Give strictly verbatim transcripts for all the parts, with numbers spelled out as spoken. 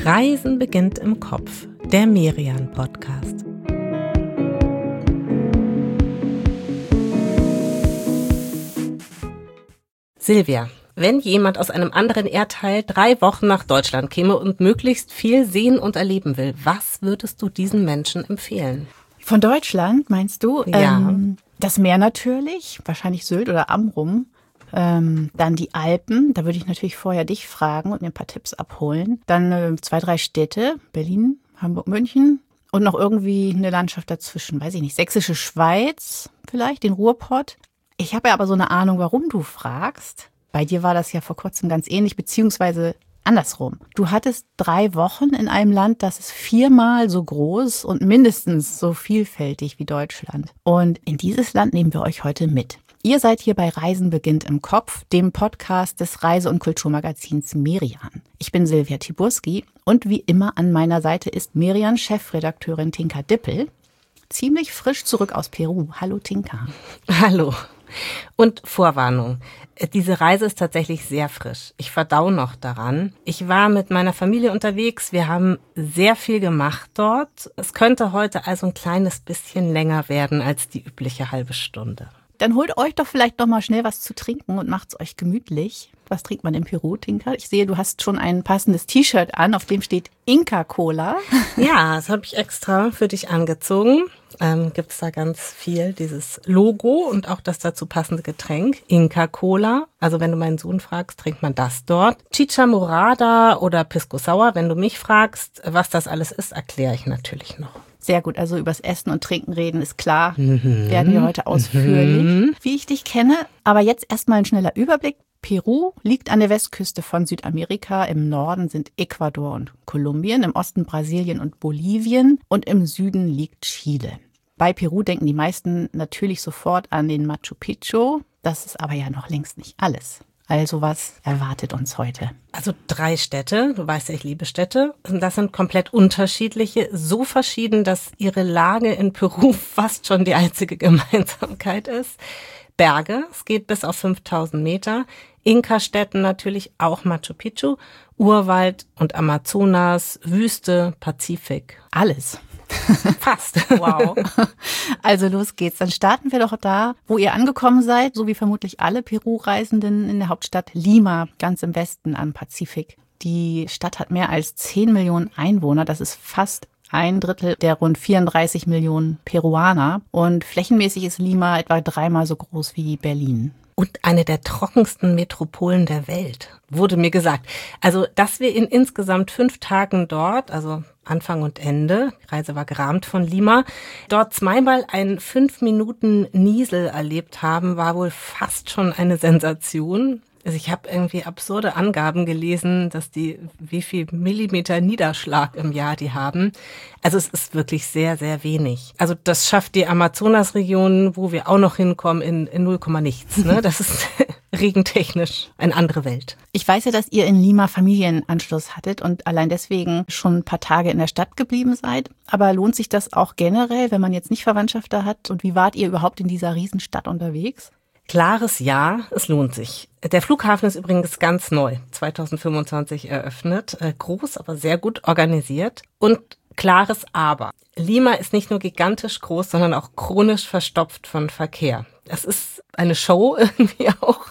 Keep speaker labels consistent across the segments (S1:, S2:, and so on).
S1: Reisen beginnt im Kopf, der Merian-Podcast. Silvia, wenn jemand aus einem anderen Erdteil drei Wochen nach Deutschland käme und möglichst viel sehen und erleben will, was würdest du diesen Menschen empfehlen?
S2: Von Deutschland, meinst du?
S1: Ja.
S2: Ähm, das Meer natürlich, wahrscheinlich Sylt oder Amrum. Ähm, dann die Alpen, da würde ich natürlich vorher dich fragen und mir ein paar Tipps abholen. Dann äh, zwei, drei Städte, Berlin, Hamburg, München und noch irgendwie eine Landschaft dazwischen, weiß ich nicht, Sächsische Schweiz vielleicht, den Ruhrpott. Ich habe ja aber so eine Ahnung, warum du fragst. Bei dir war das ja vor kurzem ganz ähnlich, beziehungsweise andersrum. Du hattest drei Wochen in einem Land, das ist viermal so groß und mindestens so vielfältig wie Deutschland. Und in dieses Land nehmen wir euch heute mit. Ihr seid hier bei Reisen beginnt im Kopf, dem Podcast des Reise- und Kulturmagazins Merian. Ich bin Silvia Tiburski und wie immer an meiner Seite ist Merian-Chefredakteurin Tinka Dippel. Ziemlich frisch zurück aus Peru. Hallo Tinka.
S1: Hallo. Und Vorwarnung, diese Reise ist tatsächlich sehr frisch. Ich verdau noch daran. Ich war mit meiner Familie unterwegs. Wir haben sehr viel gemacht dort. Es könnte heute also ein kleines bisschen länger werden als die übliche halbe Stunde.
S2: Dann holt euch doch vielleicht noch mal schnell was zu trinken und macht's euch gemütlich. Was trinkt man in Peru, Tinka? Ich sehe, du hast schon ein passendes T-Shirt an, auf dem steht Inca Kola.
S1: Ja, das habe ich extra für dich angezogen. Ähm, gibt es da ganz viel, dieses Logo und auch das dazu passende Getränk, Inca Kola. Also wenn du meinen Sohn fragst, trinkt man das dort. Chicha Morada oder Pisco Sour. Wenn du mich fragst, was das alles ist, erkläre ich natürlich noch.
S2: Sehr gut, also übers Essen und Trinken reden ist klar, mhm. werden wir heute ausführlich, mhm. wie ich dich kenne. Aber jetzt erstmal ein schneller Überblick. Peru liegt an der Westküste von Südamerika, im Norden sind Ecuador und Kolumbien, im Osten Brasilien und Bolivien und im Süden liegt Chile. Bei Peru denken die meisten natürlich sofort an den Machu Picchu, das ist aber ja noch längst nicht alles. Also was erwartet uns heute?
S1: Also drei Städte, du weißt ja, ich liebe Städte. Das sind komplett unterschiedliche, so verschieden, dass ihre Lage in Peru fast schon die einzige Gemeinsamkeit ist. Berge, es geht bis auf fünftausend Meter. Inka-Städten natürlich auch Machu Picchu, Urwald und Amazonas, Wüste, Pazifik.
S2: Alles.
S1: Fast.
S2: Wow. Also los geht's. Dann starten wir doch da, wo ihr angekommen seid, so wie vermutlich alle Peru-Reisenden in der Hauptstadt Lima, ganz im Westen am Pazifik. Die Stadt hat mehr als zehn Millionen Einwohner. Das ist fast ein Drittel der rund vierunddreißig Millionen Peruaner. Und flächenmäßig ist Lima etwa dreimal so groß wie Berlin.
S1: Und eine der trockensten Metropolen der Welt, wurde mir gesagt. Also, dass wir in insgesamt fünf Tagen dort, also Anfang und Ende, die Reise war gerahmt von Lima, dort zweimal einen fünf Minuten Niesel erlebt haben, war wohl fast schon eine Sensation. Also ich habe irgendwie absurde Angaben gelesen, dass die, wie viel Millimeter Niederschlag im Jahr die haben. Also es ist wirklich sehr, sehr wenig. Also das schafft die Amazonasregion, wo wir auch noch hinkommen, in, in null Komma nichts. Ne? Das ist regentechnisch eine andere Welt.
S2: Ich weiß ja, dass ihr in Lima Familienanschluss hattet und allein deswegen schon ein paar Tage in der Stadt geblieben seid. Aber lohnt sich das auch generell, wenn man jetzt nicht Verwandtschaft da hat? Und wie wart ihr überhaupt in dieser Riesenstadt unterwegs?
S1: Klares Ja, es lohnt sich. Der Flughafen ist übrigens ganz neu, zwanzig fünfundzwanzig eröffnet, groß, aber sehr gut organisiert. Und klares Aber. Lima ist nicht nur gigantisch groß, sondern auch chronisch verstopft von Verkehr. Es ist eine Show irgendwie auch,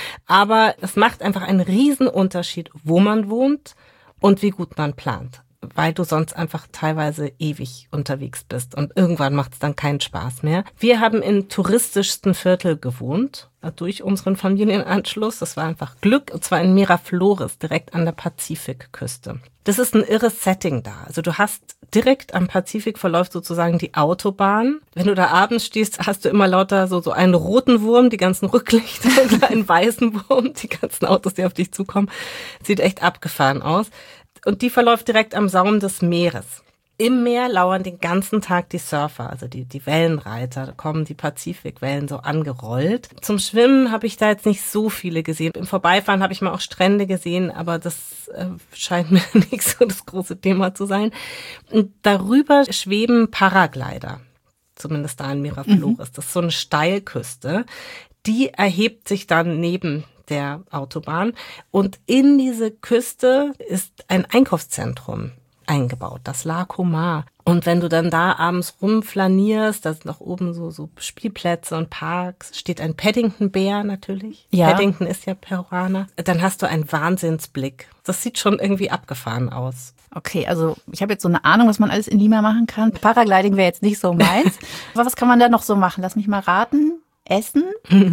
S1: aber es macht einfach einen riesen Unterschied, wo man wohnt und wie gut man plant, weil du sonst einfach teilweise ewig unterwegs bist und irgendwann macht es dann keinen Spaß mehr. Wir haben im touristischsten Viertel gewohnt, durch unseren Familienanschluss. Das war einfach Glück, und zwar in Miraflores, direkt an der Pazifikküste. Das ist ein irres Setting da. Also du hast direkt am Pazifik verläuft sozusagen die Autobahn. Wenn du da abends stehst, hast du immer lauter so, so einen roten Wurm, die ganzen Rücklichter, einen weißen Wurm, die ganzen Autos, die auf dich zukommen. Sieht echt abgefahren aus. Und die verläuft direkt am Saum des Meeres. Im Meer lauern den ganzen Tag die Surfer, also die, die Wellenreiter. Da kommen die Pazifikwellen so angerollt. Zum Schwimmen habe ich da jetzt nicht so viele gesehen. Im Vorbeifahren habe ich mal auch Strände gesehen, aber das äh, scheint mir nicht so das große Thema zu sein. Und darüber schweben Paraglider, zumindest da in Miraflores. Mhm. Das ist so eine Steilküste. Die erhebt sich dann neben der Autobahn. Und in diese Küste ist ein Einkaufszentrum eingebaut, das La Comar. Und wenn du dann da abends rumflanierst, da sind noch oben so, so Spielplätze und Parks, steht ein Paddington-Bär natürlich.
S2: Ja.
S1: Paddington ist ja Peruaner. Dann hast du einen Wahnsinnsblick. Das sieht schon irgendwie abgefahren aus.
S2: Okay, also ich habe jetzt so eine Ahnung, was man alles in Lima machen kann. Paragliding wäre jetzt nicht so meins. Aber was kann man da noch so machen? Lass mich mal raten. Essen.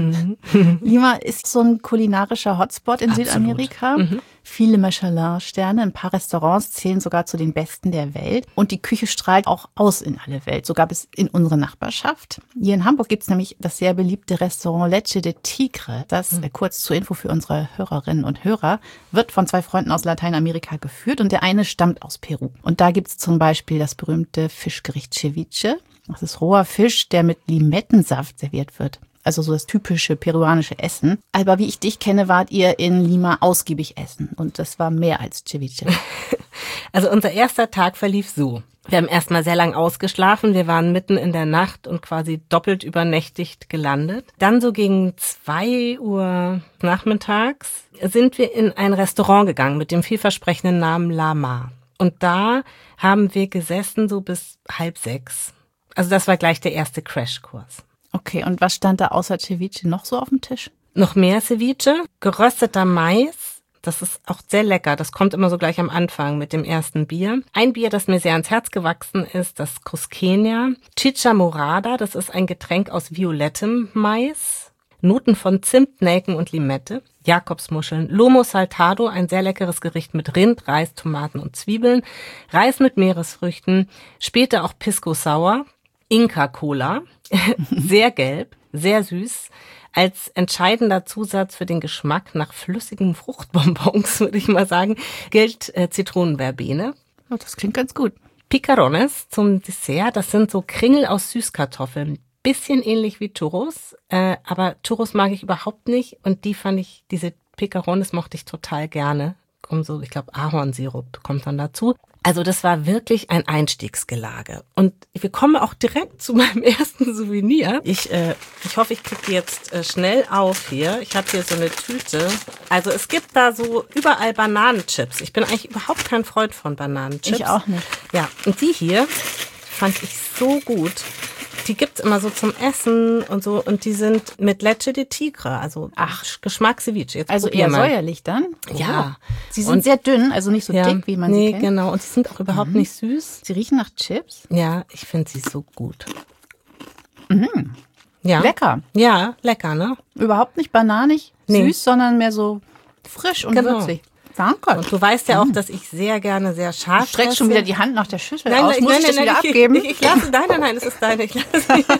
S2: Lima ist so ein kulinarischer Hotspot in
S1: Absolut.
S2: Südamerika. Mhm. Viele Michelin-Sterne, ein paar Restaurants zählen sogar zu den besten der Welt. Und die Küche strahlt auch aus in alle Welt, sogar bis in unsere Nachbarschaft. Hier in Hamburg gibt's nämlich das sehr beliebte Restaurant Leche de Tigre. Das, mhm. äh, kurz zur Info für unsere Hörerinnen und Hörer, wird von zwei Freunden aus Lateinamerika geführt und der eine stammt aus Peru. Und da gibt's zum Beispiel das berühmte Fischgericht Ceviche. Das ist roher Fisch, der mit Limettensaft serviert wird. Also so das typische peruanische Essen. Aber wie ich dich kenne, wart ihr in Lima ausgiebig essen. Und das war mehr als Ceviche.
S1: Also unser erster Tag verlief so. Wir haben erstmal sehr lang ausgeschlafen. Wir waren mitten in der Nacht und quasi doppelt übernächtigt gelandet. Dann so gegen zwei Uhr nachmittags sind wir in ein Restaurant gegangen mit dem vielversprechenden Namen La Mar. Und da haben wir gesessen so bis halb sechs. Also das war gleich der erste Crashkurs.
S2: Okay, und was stand da außer Ceviche noch so auf dem Tisch?
S1: Noch mehr Ceviche, gerösteter Mais. Das ist auch sehr lecker. Das kommt immer so gleich am Anfang mit dem ersten Bier. Ein Bier, das mir sehr ans Herz gewachsen ist, das Cusqueña. Chicha Morada, das ist ein Getränk aus violettem Mais. Noten von Zimt, Nelken und Limette. Jakobsmuscheln. Lomo Saltado, ein sehr leckeres Gericht mit Rind, Reis, Tomaten und Zwiebeln. Reis mit Meeresfrüchten. Später auch Pisco Sour. Inca-Cola, sehr gelb, sehr süß, als entscheidender Zusatz für den Geschmack nach flüssigen Fruchtbonbons, würde ich mal sagen, gilt äh, Zitronenverbene.
S2: Oh, das klingt ganz gut.
S1: Picarones zum Dessert, das sind so Kringel aus Süßkartoffeln, bisschen ähnlich wie Churros, äh, aber Churros mag ich überhaupt nicht und die fand ich, diese Picarones mochte ich total gerne. Um so, ich glaube, Ahornsirup kommt dann dazu. Also das war wirklich ein Einstiegsgelage. Und wir kommen auch direkt zu meinem ersten Souvenir. Ich, äh, ich hoffe, ich kriege die jetzt äh, schnell auf hier. Ich habe hier so eine Tüte. Also es gibt da so überall Bananenchips. Ich bin eigentlich überhaupt kein Freund von Bananenchips.
S2: Ich auch nicht.
S1: Ja, und die hier fand ich so gut. Die gibt's immer so zum Essen und so und die sind mit Leche de Tigre, also ach, Geschmack Ceviche. Jetzt
S2: also eher mal. Säuerlich dann?
S1: Ja.
S2: Oh. Sie sind und, sehr dünn, also nicht so ja, dick, wie man
S1: nee,
S2: sie kennt.
S1: Nee, genau. Und sie sind auch überhaupt mhm. nicht süß.
S2: Sie riechen nach Chips?
S1: Ja, ich finde sie so gut.
S2: Mhm.
S1: Ja.
S2: Lecker.
S1: Ja, lecker, ne?
S2: Überhaupt nicht bananig,
S1: nee.
S2: süß, sondern mehr so frisch und
S1: genau.
S2: würzig. Danke.
S1: Und du weißt ja auch, dass ich sehr gerne sehr scharf esse.
S2: Streckst schon wieder die Hand nach der Schüssel
S1: nein,
S2: aus.
S1: Nein,
S2: Muss
S1: nein,
S2: ich das
S1: nein,
S2: wieder
S1: ich,
S2: abgeben?
S1: Ich, ich lasse, nein, nein, nein, es ist deine. Ich lasse, die,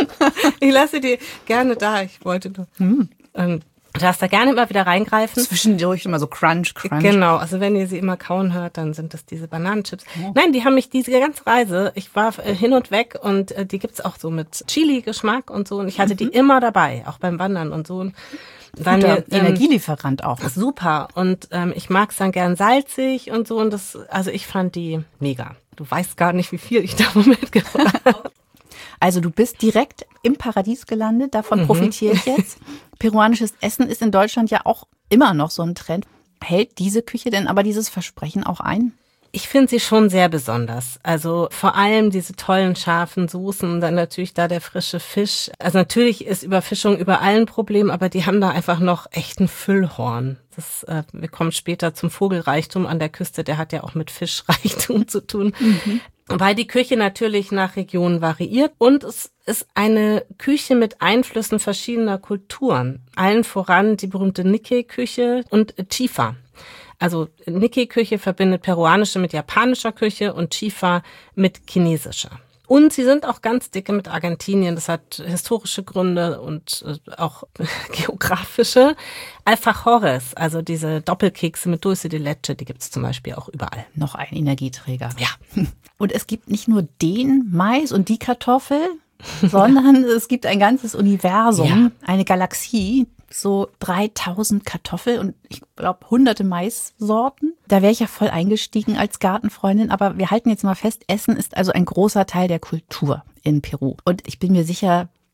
S1: ich lasse die gerne da. Ich wollte nur. Hm. Ähm, du darfst da gerne immer wieder reingreifen.
S2: Zwischendurch immer so Crunch, Crunch.
S1: Genau, also wenn ihr sie immer kauen hört, dann sind das diese Bananenchips. Oh. Nein, die haben mich diese ganze Reise, ich war äh, hin und weg und äh, die gibt's auch so mit Chili-Geschmack und so. Und ich hatte mhm. die immer dabei, auch beim Wandern und so. Und
S2: Guter mir, ähm, Energielieferant auch.
S1: Super. Und ähm, ich mag's dann gern salzig und so. Und das, also ich fand die mega. Du weißt gar nicht, wie viel ich da mitgebracht habe.
S2: Also du bist direkt im Paradies gelandet, davon mhm. profitiere ich jetzt. Peruanisches Essen ist in Deutschland ja auch immer noch so ein Trend. Hält diese Küche denn aber dieses Versprechen auch ein?
S1: Ich finde sie schon sehr besonders. Also vor allem diese tollen scharfen Soßen, dann natürlich da der frische Fisch. Also natürlich ist Überfischung überall ein Problem, aber die haben da einfach noch echt ein Füllhorn. Das, äh, wir kommen später zum Vogelreichtum an der Küste, der hat ja auch mit Fischreichtum zu tun. Mhm. Weil die Küche natürlich nach Regionen variiert und es ist eine Küche mit Einflüssen verschiedener Kulturen. Allen voran die berühmte Nikkei-Küche und Chifa. Also Nikkei-Küche verbindet peruanische mit japanischer Küche und Chifa mit chinesischer. Und sie sind auch ganz dicke mit Argentinien. Das hat historische Gründe und auch geografische. Alfajores, also diese Doppelkekse mit Dulce de Leche, die gibt's zum Beispiel auch überall.
S2: Noch ein Energieträger.
S1: Ja.
S2: Und es gibt nicht nur den Mais und die Kartoffel, sondern es gibt ein ganzes Universum, ja. Eine Galaxie, so dreitausend Kartoffel und ich glaube hunderte Maissorten. Da wäre ich ja voll eingestiegen als Gartenfreundin, aber wir halten jetzt mal fest, Essen ist also ein großer Teil der Kultur in Peru. Und ich bin mir sicher,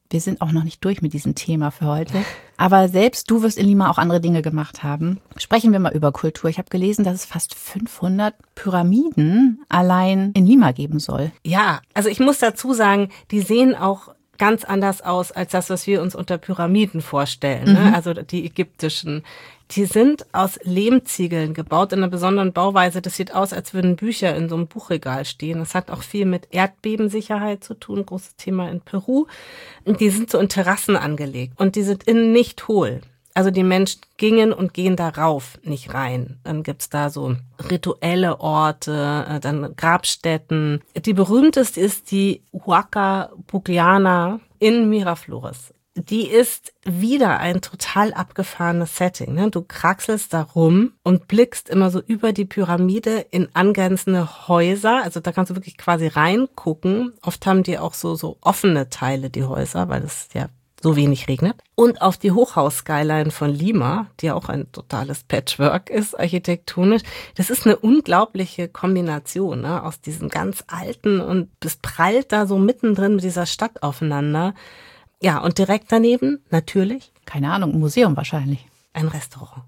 S2: Wir sind auch noch nicht durch mit diesem Thema für heute. Aber selbst du wirst in Lima auch andere Dinge gemacht haben. Sprechen wir mal über Kultur. Ich habe gelesen, dass es fast fünfhundert Pyramiden allein in Lima geben soll.
S1: Ja, also ich muss dazu sagen, die sehen auch ganz anders aus als das, was wir uns unter Pyramiden vorstellen. Mhm. Ne? Also die ägyptischen. Die sind aus Lehmziegeln gebaut in einer besonderen Bauweise. Das sieht aus, als würden Bücher in so einem Buchregal stehen. Das hat auch viel mit Erdbebensicherheit zu tun, großes Thema in Peru. Und die sind so in Terrassen angelegt und die sind innen nicht hohl. Also die Menschen gingen und gehen darauf, nicht rein. Dann gibt's da so rituelle Orte, dann Grabstätten. Die berühmteste ist die Huaca Pugliana in Miraflores. Die ist wieder ein total abgefahrenes Setting. Ne? Du kraxelst da rum und blickst immer so über die Pyramide in angrenzende Häuser. Also da kannst du wirklich quasi reingucken. Oft haben die auch so so offene Teile, die Häuser, weil es ja so wenig regnet. Und auf die Hochhaus-Skyline von Lima, die ja auch ein totales Patchwork ist, architektonisch. Das ist eine unglaubliche Kombination, ne? Aus diesen ganz alten, und es prallt da so mittendrin mit dieser Stadt aufeinander. Ja, und direkt daneben, natürlich.
S2: Keine Ahnung, ein Museum wahrscheinlich.
S1: Ein Restaurant.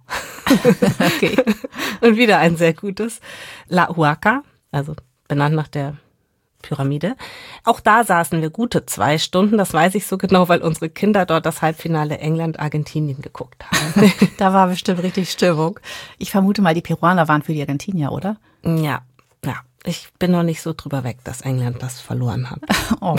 S1: Okay. Und wieder ein sehr gutes. La Huaca, also benannt nach der Pyramide. Auch da saßen wir gute zwei Stunden, das weiß ich so genau, weil unsere Kinder dort das Halbfinale England-Argentinien geguckt haben.
S2: Da war bestimmt richtig Stimmung. Ich vermute mal, die Peruaner waren für die Argentinier, oder?
S1: Ja, ja. Ich bin noch nicht so drüber weg, dass England das verloren hat.
S2: Oh.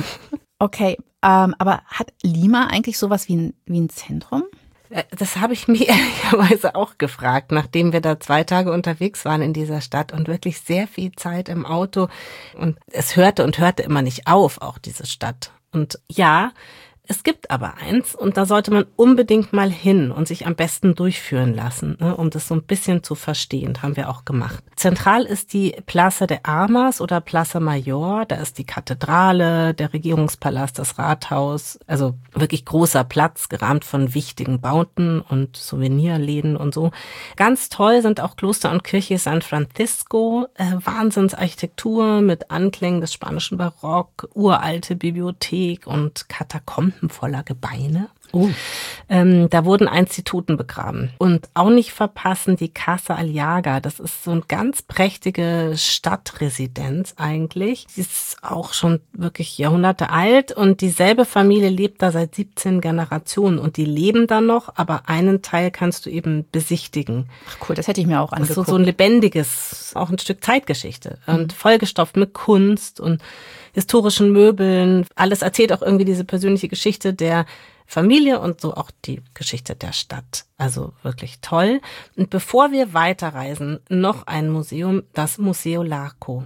S2: Okay, ähm, aber hat Lima eigentlich sowas wie ein, wie ein Zentrum?
S1: Das habe ich mir ehrlicherweise auch gefragt, nachdem wir da zwei Tage unterwegs waren in dieser Stadt und wirklich sehr viel Zeit im Auto. Und es hörte und hörte immer nicht auf, auch diese Stadt. Und ja, es gibt aber eins, und da sollte man unbedingt mal hin und sich am besten durchführen lassen, ne, um das so ein bisschen zu verstehen. Das haben wir auch gemacht. Zentral ist die Plaza de Armas oder Plaza Mayor. Da ist die Kathedrale, der Regierungspalast, das Rathaus. Also wirklich großer Platz, gerahmt von wichtigen Bauten und Souvenirläden und so. Ganz toll sind auch Kloster und Kirche San Francisco. Äh, Wahnsinnsarchitektur mit Anklängen des spanischen Barock, uralte Bibliothek und Katakomben voller Gebeine. Oh. Ähm, da wurden einst die Toten begraben. Und auch nicht verpassen die Casa Aliaga. Das ist so eine ganz prächtige Stadtresidenz eigentlich. Die ist auch schon wirklich Jahrhunderte alt und dieselbe Familie lebt da seit siebzehn Generationen und die leben da noch, aber einen Teil kannst du eben besichtigen.
S2: Ach cool, das hätte ich mir auch angeguckt.
S1: Das ist so, so ein lebendiges, auch ein Stück Zeitgeschichte und mhm. vollgestopft mit Kunst und historischen Möbeln. Alles erzählt auch irgendwie diese persönliche Geschichte der Familie und so auch die Geschichte der Stadt. Also wirklich toll. Und bevor wir weiterreisen, noch ein Museum, das Museo Larco.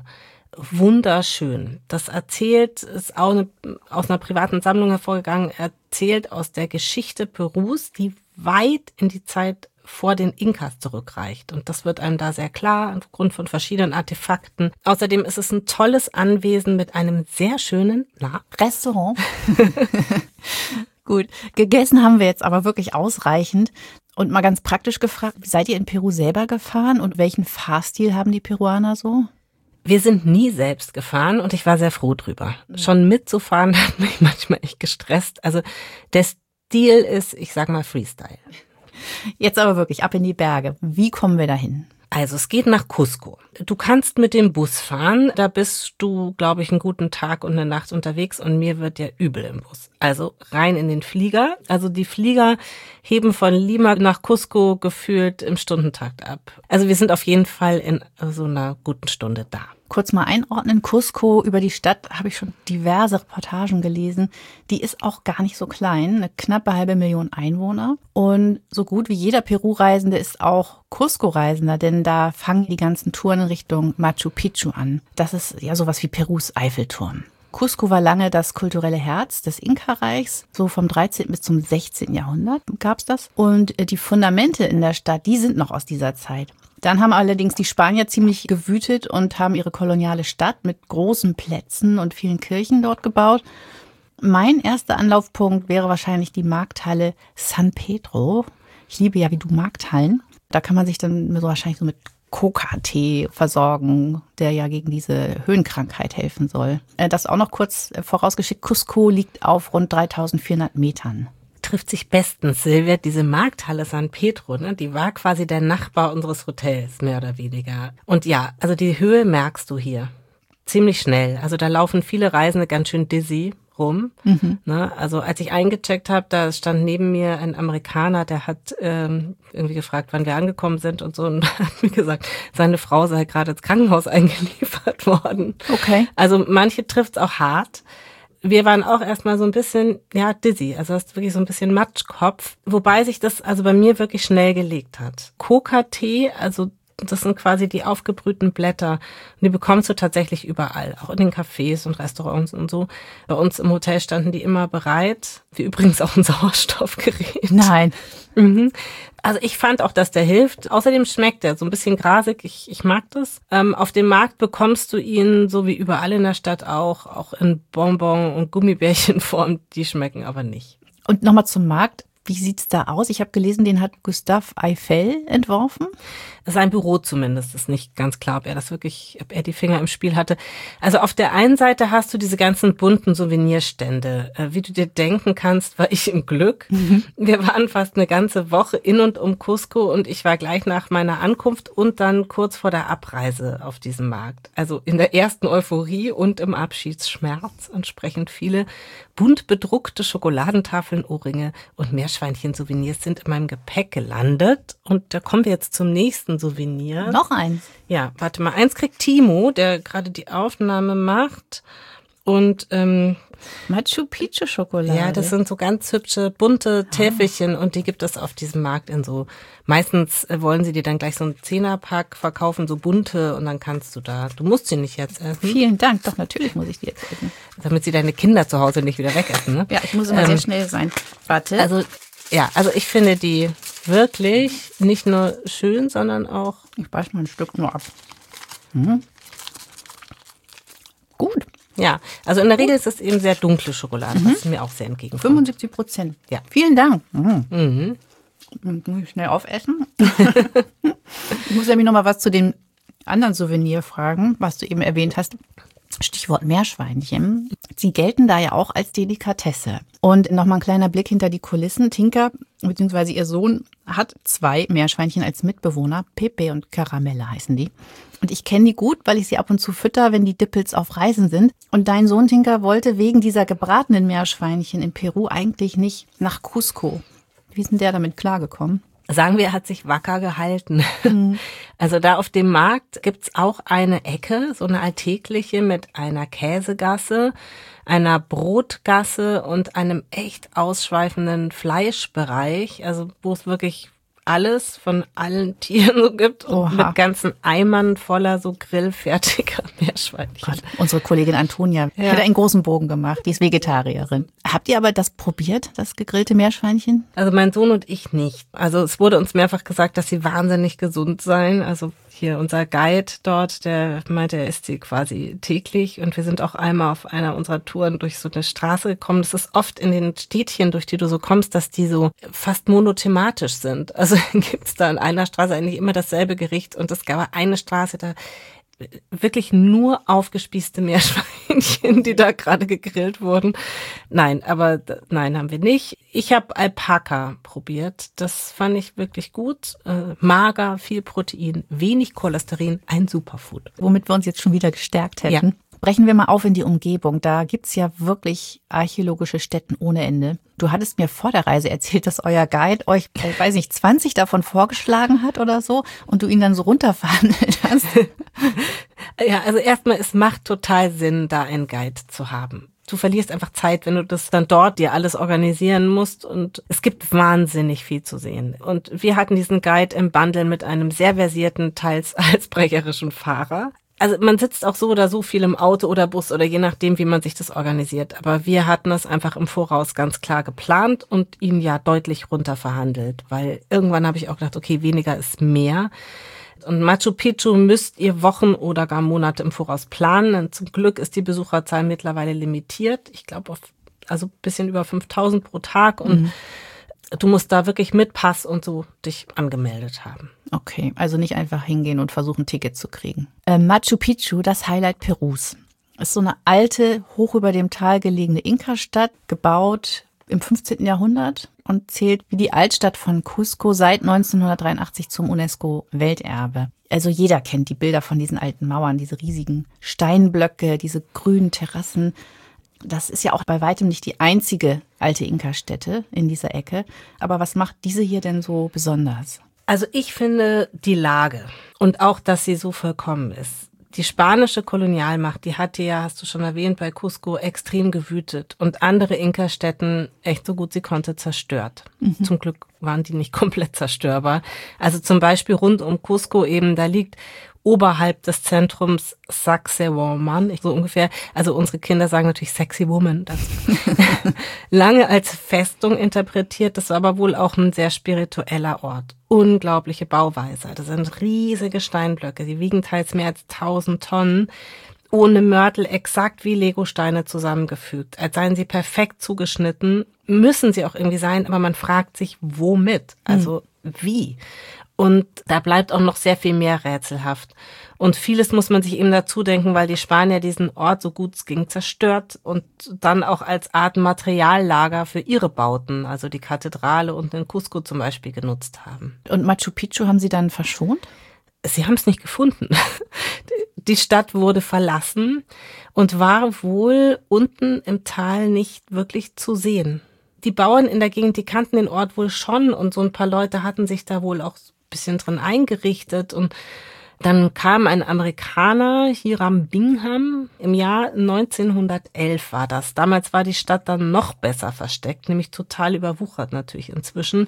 S1: Wunderschön. Das erzählt, ist auch eine, aus einer privaten Sammlung hervorgegangen, erzählt aus der Geschichte Perus, die weit in die Zeit vor den Inkas zurückreicht. Und das wird einem da sehr klar, aufgrund von verschiedenen Artefakten. Außerdem ist es ein tolles Anwesen mit einem sehr schönen na,
S2: Restaurant. Gut, gegessen haben wir jetzt aber wirklich ausreichend. Und mal ganz praktisch gefragt, seid ihr in Peru selber gefahren und welchen Fahrstil haben die Peruaner so?
S1: Wir sind nie selbst gefahren und ich war sehr froh drüber. Schon mitzufahren hat mich manchmal echt gestresst. Also der Stil ist, ich sag mal, Freestyle.
S2: Jetzt aber wirklich ab in die Berge. Wie kommen wir dahin?
S1: Also es geht nach Cusco. Du kannst mit dem Bus fahren. Da bist du, glaube ich, einen guten Tag und eine Nacht unterwegs und mir wird ja übel im Bus. Also rein in den Flieger. Also die Flieger heben von Lima nach Cusco gefühlt im Stundentakt ab. Also wir sind auf jeden Fall in so einer guten Stunde da.
S2: Kurz mal einordnen, Cusco, über die Stadt habe ich schon diverse Reportagen gelesen. Die ist auch gar nicht so klein, eine knappe halbe Million Einwohner. Und so gut wie jeder Peru-Reisende ist auch Cusco-Reisender, denn da fangen die ganzen Touren in Richtung Machu Picchu an. Das ist ja sowas wie Perus Eiffelturm. Cusco war lange das kulturelle Herz des Inka-Reichs, so vom dreizehnten bis zum sechzehnten Jahrhundert gab's das. Und die Fundamente in der Stadt, die sind noch aus dieser Zeit. Dann haben allerdings die Spanier ziemlich gewütet und haben ihre koloniale Stadt mit großen Plätzen und vielen Kirchen dort gebaut. Mein erster Anlaufpunkt wäre wahrscheinlich die Markthalle San Pedro. Ich liebe ja wie du Markthallen. Da kann man sich dann so wahrscheinlich so mit Coca-Tee versorgen, der ja gegen diese Höhenkrankheit helfen soll. Das auch noch kurz vorausgeschickt, Cusco liegt auf rund dreitausendvierhundert Metern.
S1: Trifft sich bestens, Silvia. Diese Markthalle San Pedro, ne, die war quasi der Nachbar unseres Hotels, mehr oder weniger. Und ja, also die Höhe merkst du hier ziemlich schnell. Also da laufen viele Reisende ganz schön dizzy rum. Mhm. Ne, also als ich eingecheckt habe, da stand neben mir ein Amerikaner, der hat ähm, irgendwie gefragt, wann wir angekommen sind und so, und hat mir gesagt, seine Frau sei gerade ins Krankenhaus eingeliefert worden.
S2: Okay.
S1: Also manche trifft's auch hart. Wir waren auch erstmal so ein bisschen, ja, dizzy, also hast wirklich so ein bisschen Matschkopf, wobei sich das also bei mir wirklich schnell gelegt hat. Coca-Tee, also das sind quasi die aufgebrühten Blätter, und die bekommst du tatsächlich überall, auch in den Cafés und Restaurants und so. Bei uns im Hotel standen die immer bereit, wie übrigens auch ein Sauerstoffgerät.
S2: Nein.
S1: Mhm. Also ich fand auch, dass der hilft. Außerdem schmeckt der so ein bisschen grasig. Ich, ich mag das. Ähm, auf dem Markt bekommst du ihn, so wie überall in der Stadt auch, auch in Bonbon- und Gummibärchenform. Die schmecken aber nicht.
S2: Und nochmal zum Markt. Wie sieht's da aus? Ich habe gelesen, den hat Gustave Eiffel entworfen.
S1: Sein Büro zumindest, ist nicht ganz klar, ob er das wirklich, ob er die Finger im Spiel hatte. Also auf der einen Seite hast du diese ganzen bunten Souvenirstände. Wie du dir denken kannst, war ich im Glück. Mhm. Wir waren fast eine ganze Woche in und um Cusco und ich war gleich nach meiner Ankunft und dann kurz vor der Abreise auf diesem Markt. Also in der ersten Euphorie und im Abschiedsschmerz. Entsprechend viele bunt bedruckte Schokoladentafeln, Ohrringe und Meerschweinchen-Souvenirs sind in meinem Gepäck gelandet. Und da kommen wir jetzt zum nächsten Souvenir.
S2: Noch eins?
S1: Ja, warte mal. Eins kriegt Timo, der gerade die Aufnahme macht. Und ähm,
S2: Machu Picchu Schokolade.
S1: Ja, das sind so ganz hübsche, bunte Täfelchen, ah. und die gibt es auf diesem Markt in so, meistens wollen sie dir dann gleich so einen Zehnerpack verkaufen, so bunte, und dann kannst du da, du musst sie nicht jetzt essen.
S2: Vielen Dank, doch natürlich muss ich die jetzt essen.
S1: Damit sie deine Kinder zu Hause nicht wieder wegessen, ne?
S2: Ja, ich muss immer ähm, sehr schnell sein. Warte.
S1: Also, ja, also ich finde die wirklich nicht nur schön, sondern auch...
S2: Ich beiß mal ein Stück nur ab. Mhm. Gut.
S1: Ja, also in der Regel ist es eben sehr dunkle Schokolade, mhm. was mir auch sehr entgegenkommt.
S2: fünfundsiebzig Prozent.
S1: Ja.
S2: Vielen Dank. Mhm. Mhm. Muss ich schnell aufessen. Ich muss nämlich noch mal was zu dem anderen Souvenir fragen, was du eben erwähnt hast. Stichwort Meerschweinchen. Sie gelten da ja auch als Delikatesse. Und nochmal ein kleiner Blick hinter die Kulissen. Tinka bzw. ihr Sohn hat zwei Meerschweinchen als Mitbewohner. Pepe und Caramella heißen die. Und ich kenne die gut, weil ich sie ab und zu fütter, wenn die Dippels auf Reisen sind. Und dein Sohn Tinka wollte wegen dieser gebratenen Meerschweinchen in Peru eigentlich nicht nach Cusco. Wie ist denn der damit klargekommen?
S1: Sagen wir, er hat sich wacker gehalten. Mhm. Also da auf dem Markt gibt's auch eine Ecke, so eine alltägliche mit einer Käsegasse, einer Brotgasse und einem echt ausschweifenden Fleischbereich, also wo es wirklich alles von allen Tieren so gibt und Oha. Mit ganzen Eimern voller so grillfertiger Meerschweinchen.
S2: Gott, unsere Kollegin Antonia ja. hat einen großen Bogen gemacht, die ist Vegetarierin. Habt ihr aber das probiert, das gegrillte Meerschweinchen?
S1: Also mein Sohn und ich nicht. Also es wurde uns mehrfach gesagt, dass sie wahnsinnig gesund seien. Also hier unser Guide dort, der meinte, er isst sie quasi täglich. Und wir sind auch einmal auf einer unserer Touren durch so eine Straße gekommen. Das ist oft in den Städtchen, durch die du so kommst, dass die so fast monothematisch sind. Also gibt's da an einer Straße eigentlich immer dasselbe Gericht. Und es gab eine Straße, da wirklich nur aufgespießte Meerschweinchen, die da gerade gegrillt wurden. Nein, aber nein, haben wir nicht. Ich habe Alpaka probiert. Das fand ich wirklich gut. Äh, mager, viel Protein, wenig Cholesterin, ein Superfood.
S2: Womit wir uns jetzt schon wieder gestärkt hätten. Ja. Brechen wir mal auf in die Umgebung. Da gibt's ja wirklich archäologische Stätten ohne Ende. Du hattest mir vor der Reise erzählt, dass euer Guide euch, ich weiß nicht, zwanzig davon vorgeschlagen hat oder so und du ihn dann so runterverhandelt hast.
S1: Ja, also erstmal, es macht total Sinn, da einen Guide zu haben. Du verlierst einfach Zeit, wenn du das dann dort dir alles organisieren musst, und es gibt wahnsinnig viel zu sehen. Und wir hatten diesen Guide im Bundle mit einem sehr versierten, teils halsbrecherischen Fahrer. Also man sitzt auch so oder so viel im Auto oder Bus oder je nachdem, wie man sich das organisiert. Aber wir hatten das einfach im Voraus ganz klar geplant und ihn ja deutlich runter verhandelt. Weil irgendwann habe ich auch gedacht, okay, weniger ist mehr. Und Machu Picchu müsst ihr Wochen oder gar Monate im Voraus planen. Und zum Glück ist die Besucherzahl mittlerweile limitiert. Ich glaube auf also ein bisschen über fünftausend pro Tag. Und mhm. du musst da wirklich mit Pass und so dich angemeldet haben.
S2: Okay, also nicht einfach hingehen und versuchen, ein Ticket zu kriegen. Äh, Machu Picchu, das Highlight Perus. Ist so eine alte, hoch über dem Tal gelegene Inka-Stadt, gebaut im fünfzehnten Jahrhundert und zählt wie die Altstadt von Cusco seit neunzehnhundertdreiundachtzig zum UNESCO-Welterbe. Also jeder kennt die Bilder von diesen alten Mauern, diese riesigen Steinblöcke, diese grünen Terrassen. Das ist ja auch bei weitem nicht die einzige alte Inka-Stätte in dieser Ecke. Aber was macht diese hier denn so besonders?
S1: Also ich finde die Lage und auch, dass sie so vollkommen ist. Die spanische Kolonialmacht, die hatte ja, hast du schon erwähnt, bei Cusco extrem gewütet und andere Inka-Stätten echt so gut sie konnte zerstört. Mhm. Zum Glück waren die nicht komplett zerstörbar. Also zum Beispiel rund um Cusco eben, da liegt oberhalb des Zentrums Sacsayhuaman, so ungefähr, also unsere Kinder sagen natürlich Sexy Woman, das lange als Festung interpretiert, das war aber wohl auch ein sehr spiritueller Ort. Unglaubliche Bauweise, das sind riesige Steinblöcke, die wiegen teils mehr als tausend Tonnen, ohne Mörtel, exakt wie Legosteine zusammengefügt, als seien sie perfekt zugeschnitten, müssen sie auch irgendwie sein, aber man fragt sich, womit, also hm. wie? Und da bleibt auch noch sehr viel mehr rätselhaft. Und vieles muss man sich eben dazu denken, weil die Spanier diesen Ort, so gut es ging, zerstört und dann auch als Art Materiallager für ihre Bauten, also die Kathedrale und den Cusco zum Beispiel, genutzt haben.
S2: Und Machu Picchu haben Sie dann verschont?
S1: Sie haben es nicht gefunden. Die Stadt wurde verlassen und war wohl unten im Tal nicht wirklich zu sehen. Die Bauern in der Gegend, die kannten den Ort wohl schon und so ein paar Leute hatten sich da wohl auch bisschen drin eingerichtet und dann kam ein Amerikaner, Hiram Bingham, im Jahr neunzehnhundertelf war das. Damals war die Stadt dann noch besser versteckt, nämlich total überwuchert natürlich inzwischen.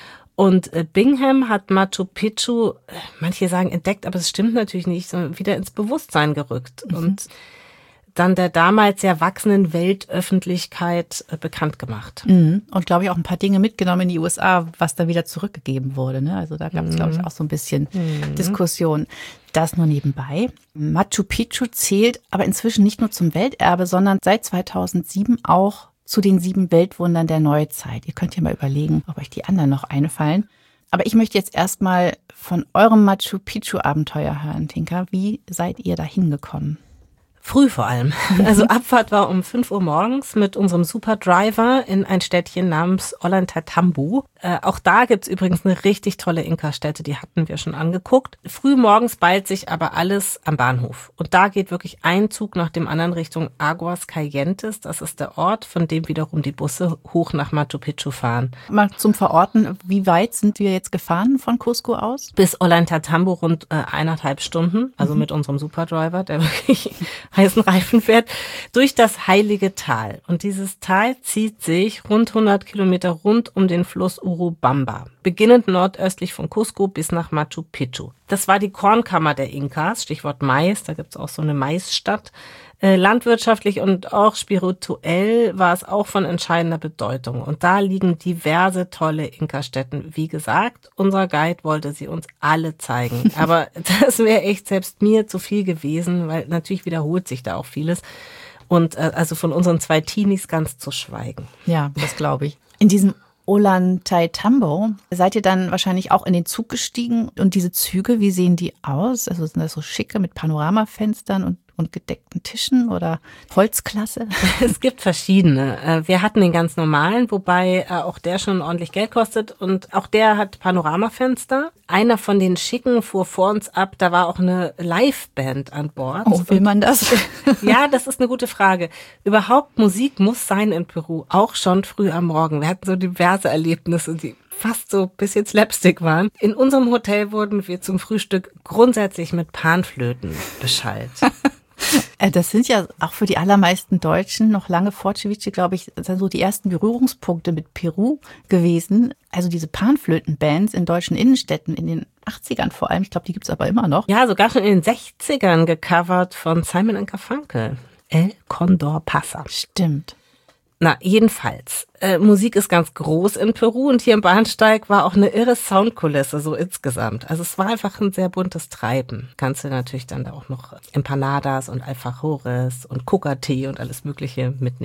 S1: Und Bingham hat Machu Picchu, manche sagen entdeckt, aber es stimmt natürlich nicht, sondern wieder ins Bewusstsein gerückt mhm. und dann der damals sehr wachsenden Weltöffentlichkeit äh, bekannt gemacht.
S2: Mhm. Und glaube ich auch ein paar Dinge mitgenommen in die U S A, was da wieder zurückgegeben wurde. Ne? Also da gab es, mhm. glaube ich, auch so ein bisschen mhm. Diskussion. Das nur nebenbei. Machu Picchu zählt aber inzwischen nicht nur zum Welterbe, sondern seit zweitausendsieben auch zu den sieben Weltwundern der Neuzeit. Ihr könnt ja mal überlegen, ob euch die anderen noch einfallen. Aber ich möchte jetzt erstmal von eurem Machu Picchu-Abenteuer hören, Tinka. Wie seid ihr da hingekommen?
S1: Früh vor allem. Also Abfahrt war um fünf Uhr morgens mit unserem Superdriver in ein Städtchen namens Ollantaytambo. Äh, auch da gibt's übrigens eine richtig tolle Inka-Stätte, die hatten wir schon angeguckt. Früh morgens ballt sich aber alles am Bahnhof. Und da geht wirklich ein Zug nach dem anderen Richtung Aguas Calientes. Das ist der Ort, von dem wiederum die Busse hoch nach Machu Picchu fahren.
S2: Mal zum Verorten, wie weit sind wir jetzt gefahren von Cusco aus?
S1: Bis Ollantaytambo rund äh, eineinhalb Stunden, also mhm. mit unserem Superdriver, der wirklich heißen Reifen fährt, durch das heilige Tal. Und dieses Tal zieht sich rund hundert Kilometer rund um den Fluss Urubamba, beginnend nordöstlich von Cusco bis nach Machu Picchu. Das war die Kornkammer der Inkas, Stichwort Mais, da gibt's auch so eine Maisstadt. Äh, landwirtschaftlich und auch spirituell war es auch von entscheidender Bedeutung. Und da liegen diverse tolle Inka-Stätten. Wie gesagt, unser Guide wollte sie uns alle zeigen. Aber das wäre echt selbst mir zu viel gewesen, weil natürlich wiederholt sich da auch vieles. Und äh, also von unseren zwei Teenies ganz zu schweigen.
S2: Ja, das glaube ich. In diesem Ollantaytambo seid ihr dann wahrscheinlich auch in den Zug gestiegen. Und diese Züge, wie sehen die aus? Also sind das so schicke mit Panoramafenstern und und gedeckten Tischen oder Holzklasse?
S1: Es gibt verschiedene. Wir hatten den ganz normalen, wobei auch der schon ordentlich Geld kostet und auch der hat Panoramafenster. Einer von den schicken fuhr vor uns ab, da war auch eine Liveband an Bord.
S2: Oh, will man das?
S1: Ja, das ist eine gute Frage. Überhaupt Musik muss sein in Peru, auch schon früh am Morgen. Wir hatten so diverse Erlebnisse, die fast so ein bisschen Slapstick waren. In unserem Hotel wurden wir zum Frühstück grundsätzlich mit Panflöten beschallt.
S2: Das sind ja auch für die allermeisten Deutschen noch lange vor Ceviche, glaube ich, so die ersten Berührungspunkte mit Peru gewesen. Also diese Panflötenbands in deutschen Innenstädten in den achtzigern vor allem. Ich glaube, die gibt's aber immer noch.
S1: Ja, sogar schon in den sechzigern gecovert von Simon and Garfunkel. El Condor Pasa.
S2: Stimmt.
S1: Na, jedenfalls. Äh, Musik ist ganz groß in Peru und hier im Bahnsteig war auch eine irre Soundkulisse, so insgesamt. Also es war einfach ein sehr buntes Treiben. Kannst du natürlich dann da auch noch Empanadas und Alfajores und Coca-Tee und alles Mögliche mitnehmen.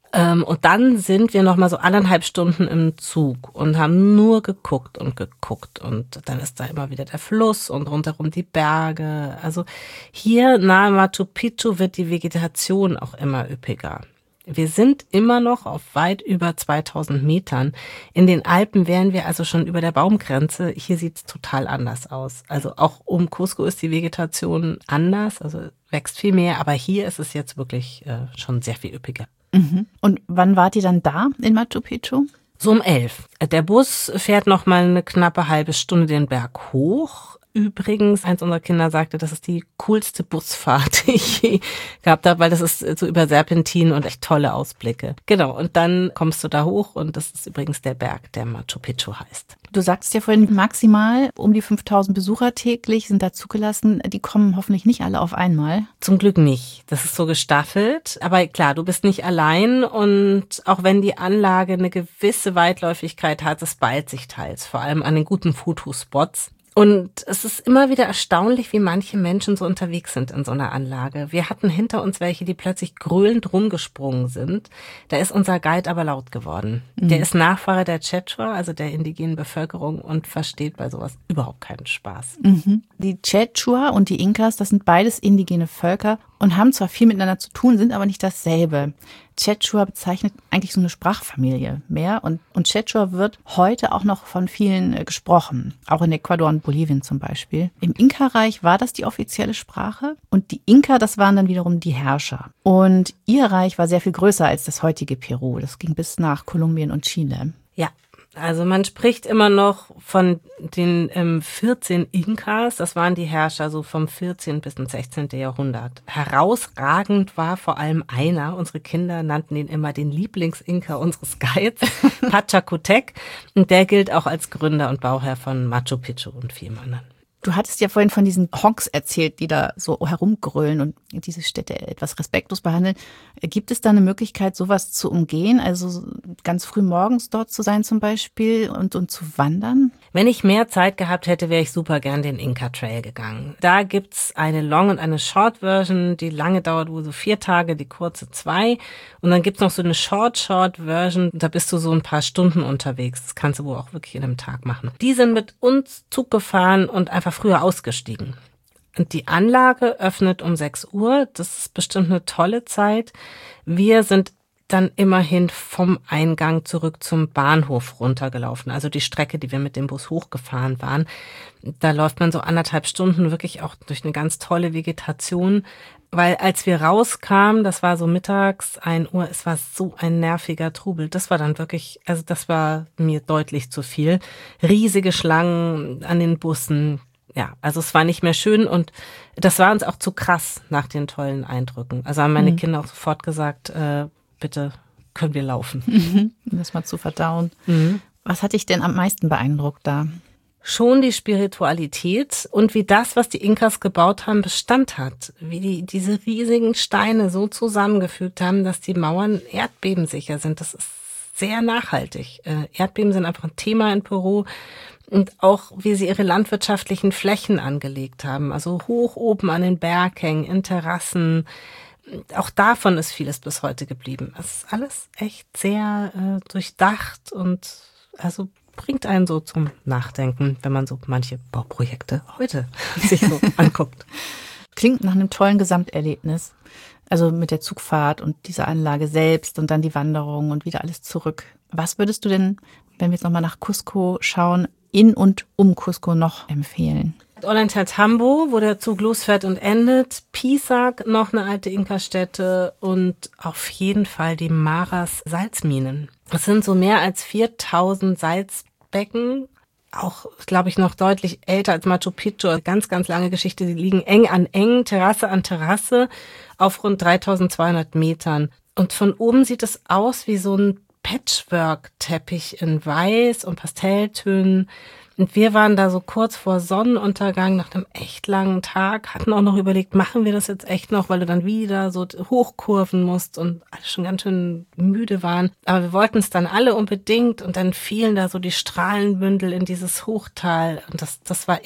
S1: Ähm, und dann sind wir noch mal so anderthalb Stunden im Zug und haben nur geguckt und geguckt. Und dann ist da immer wieder der Fluss und rundherum die Berge. Also hier nahe Machu Picchu wird die Vegetation auch immer üppiger. Wir sind immer noch auf weit über zweitausend Metern. In den Alpen wären wir also schon über der Baumgrenze. Hier sieht's total anders aus. Also auch um Cusco ist die Vegetation anders, also wächst viel mehr. Aber hier ist es jetzt wirklich äh, schon sehr viel üppiger.
S2: Mhm. Und wann wart ihr dann da in Machu Picchu?
S1: So um elf. Der Bus fährt noch mal eine knappe halbe Stunde den Berg hoch. Übrigens, eins unserer Kinder sagte, das ist die coolste Busfahrt, die ich je gehabt habe, weil das ist so über Serpentinen und echt tolle Ausblicke. Genau, und dann kommst du da hoch und das ist übrigens der Berg, der Machu Picchu heißt.
S2: Du sagst ja vorhin, maximal um die fünftausend Besucher täglich sind da zugelassen. Die kommen hoffentlich nicht alle auf einmal.
S1: Zum Glück nicht. Das ist so gestaffelt. Aber klar, du bist nicht allein und auch wenn die Anlage eine gewisse Weitläufigkeit hat, es ballt sich teils, vor allem an den guten Fotospots. Und es ist immer wieder erstaunlich, wie manche Menschen so unterwegs sind in so einer Anlage. Wir hatten hinter uns welche, die plötzlich gröhlend rumgesprungen sind. Da ist unser Guide aber laut geworden. Mhm. Der ist Nachfahre der Quechua, also der indigenen Bevölkerung, und versteht bei sowas überhaupt keinen Spaß.
S2: Mhm. Die Quechua und die Inkas, das sind beides indigene Völker und haben zwar viel miteinander zu tun, sind aber nicht dasselbe. Quechua bezeichnet eigentlich so eine Sprachfamilie mehr und, und Quechua wird heute auch noch von vielen äh, gesprochen, auch in Ecuador und Bolivien zum Beispiel. Im Inka-Reich war das die offizielle Sprache und die Inka, das waren dann wiederum die Herrscher. Und ihr Reich war sehr viel größer als das heutige Peru. Das ging bis nach Kolumbien und Chile.
S1: Ja. Also man spricht immer noch von den ähm, vierzehn Inkas, das waren die Herrscher so vom vierzehnten bis ins sechzehnten Jahrhundert. Herausragend war vor allem einer, unsere Kinder nannten ihn immer den Lieblings-Inka unseres Guides, Pachacutec, und der gilt auch als Gründer und Bauherr von Machu Picchu und vielem anderen.
S2: Du hattest ja vorhin von diesen Honks erzählt, die da so herumgrölen und diese Städte etwas respektlos behandeln. Gibt es da eine Möglichkeit, sowas zu umgehen? Also ganz früh morgens dort zu sein zum Beispiel und, und zu wandern?
S1: Wenn ich mehr Zeit gehabt hätte, wäre ich super gern den Inka Trail gegangen. Da gibt's eine Long- und eine Short-Version. Die lange dauert wohl so vier Tage, die kurze zwei. Und dann gibt's noch so eine Short-Short-Version. Da bist du so ein paar Stunden unterwegs. Das kannst du wohl auch wirklich in einem Tag machen. Die sind mit uns Zug gefahren und einfach früher ausgestiegen. Und die Anlage öffnet um sechs Uhr. Das ist bestimmt eine tolle Zeit. Wir sind dann immerhin vom Eingang zurück zum Bahnhof runtergelaufen. Also die Strecke, die wir mit dem Bus hochgefahren waren. Da läuft man so anderthalb Stunden wirklich auch durch eine ganz tolle Vegetation. Weil als wir rauskamen, das war so mittags, ein Uhr, es war so ein nerviger Trubel. Das war dann wirklich, also das war mir deutlich zu viel. Riesige Schlangen an den Bussen. Ja, also es war nicht mehr schön und das war uns auch zu krass nach den tollen Eindrücken. Also haben meine mhm. Kinder auch sofort gesagt, äh, bitte können wir laufen.
S2: Mhm. Das mal zu verdauen. Mhm. Was hat dich denn am meisten beeindruckt da?
S1: Schon die Spiritualität und wie das, was die Inkas gebaut haben, Bestand hat. Wie die diese riesigen Steine so zusammengefügt haben, dass die Mauern erdbebensicher sind. Das ist sehr nachhaltig. Äh, Erdbeben sind einfach ein Thema in Peru. Und auch, wie sie ihre landwirtschaftlichen Flächen angelegt haben. Also hoch oben an den Berghängen, in Terrassen. Auch davon ist vieles bis heute geblieben. Es ist alles echt sehr äh, durchdacht und also bringt einen so zum Nachdenken, wenn man so manche Bauprojekte heute sich so anguckt.
S2: Klingt nach einem tollen Gesamterlebnis. Also mit der Zugfahrt und dieser Anlage selbst und dann die Wanderung und wieder alles zurück. Was würdest du denn, wenn wir jetzt nochmal nach Cusco schauen, in und um Cusco noch empfehlen?
S1: Ollantaytambo, wo der Zug losfährt und endet, Pisac, noch eine alte Inka-Stätte und auf jeden Fall die Maras Salzminen. Das sind so mehr als viertausend Salzbecken, auch, glaube ich, noch deutlich älter als Machu Picchu. Ganz, ganz lange Geschichte. Die liegen eng an eng, Terrasse an Terrasse auf rund dreitausendzweihundert Metern. Und von oben sieht es aus wie so ein Patchwork-Teppich in Weiß und Pastelltönen. Und wir waren da so kurz vor Sonnenuntergang nach einem echt langen Tag, hatten auch noch überlegt, machen wir das jetzt echt noch, weil du dann wieder so hochkurven musst und alle schon ganz schön müde waren. Aber wir wollten es dann alle unbedingt und dann fielen da so die Strahlenbündel in dieses Hochtal und das, das war echt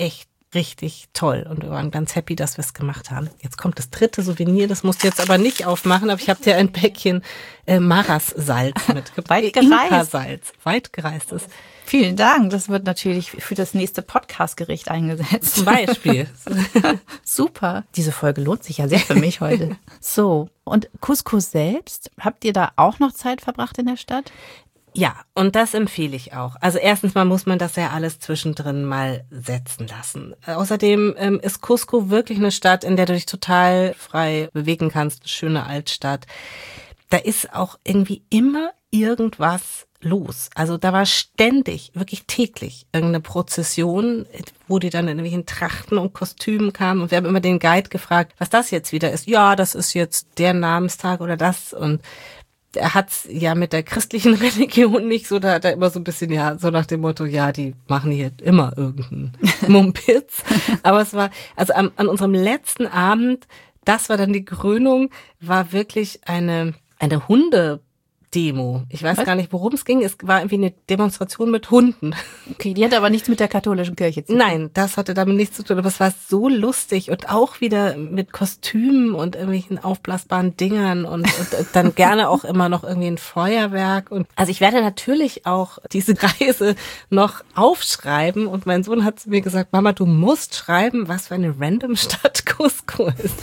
S1: richtig toll und wir waren ganz happy, dass wir es gemacht haben. Jetzt kommt das dritte Souvenir, das musst du jetzt aber nicht aufmachen, aber ich habe dir ein Päckchen äh, Maras-Salz mitgebracht.
S2: Weit gereist.
S1: Inka-Salz, weit gereistes.
S2: Vielen Dank, das wird natürlich für das nächste Podcast-Gericht eingesetzt.
S1: Zum Beispiel.
S2: Super. Diese Folge lohnt sich ja sehr für mich heute. So, und Couscous selbst, habt ihr da auch noch Zeit verbracht in der Stadt?
S1: Ja, und das empfehle ich auch. Also erstens mal muss man das ja alles zwischendrin mal setzen lassen. Außerdem ähm, ist Cusco wirklich eine Stadt, in der du dich total frei bewegen kannst. Eine schöne Altstadt. Da ist auch irgendwie immer irgendwas los. Also da war ständig, wirklich täglich irgendeine Prozession, wo die dann in irgendwelchen Trachten und Kostümen kamen. Und wir haben immer den Guide gefragt, was das jetzt wieder ist. Ja, das ist jetzt der Namenstag oder das. Und er hat's ja mit der christlichen Religion nicht so, da hat er immer so ein bisschen, ja, so nach dem Motto, ja, die machen hier immer irgendeinen Mumpitz. Aber es war, also an, an unserem letzten Abend, das war dann die Krönung, war wirklich eine, eine Hunde- Demo. Ich weiß Was? gar nicht, worum es ging. Es war irgendwie eine Demonstration mit Hunden.
S2: Okay, die hatte aber nichts mit der katholischen Kirche zu tun.
S1: Nein, das hatte damit nichts zu tun. Aber es war so lustig und auch wieder mit Kostümen und irgendwelchen aufblasbaren Dingern und, und dann gerne auch immer noch irgendwie ein Feuerwerk. Und also ich werde natürlich auch diese Reise noch aufschreiben und mein Sohn hat zu mir gesagt, Mama, du musst schreiben, was für eine random Stadt Cusco ist.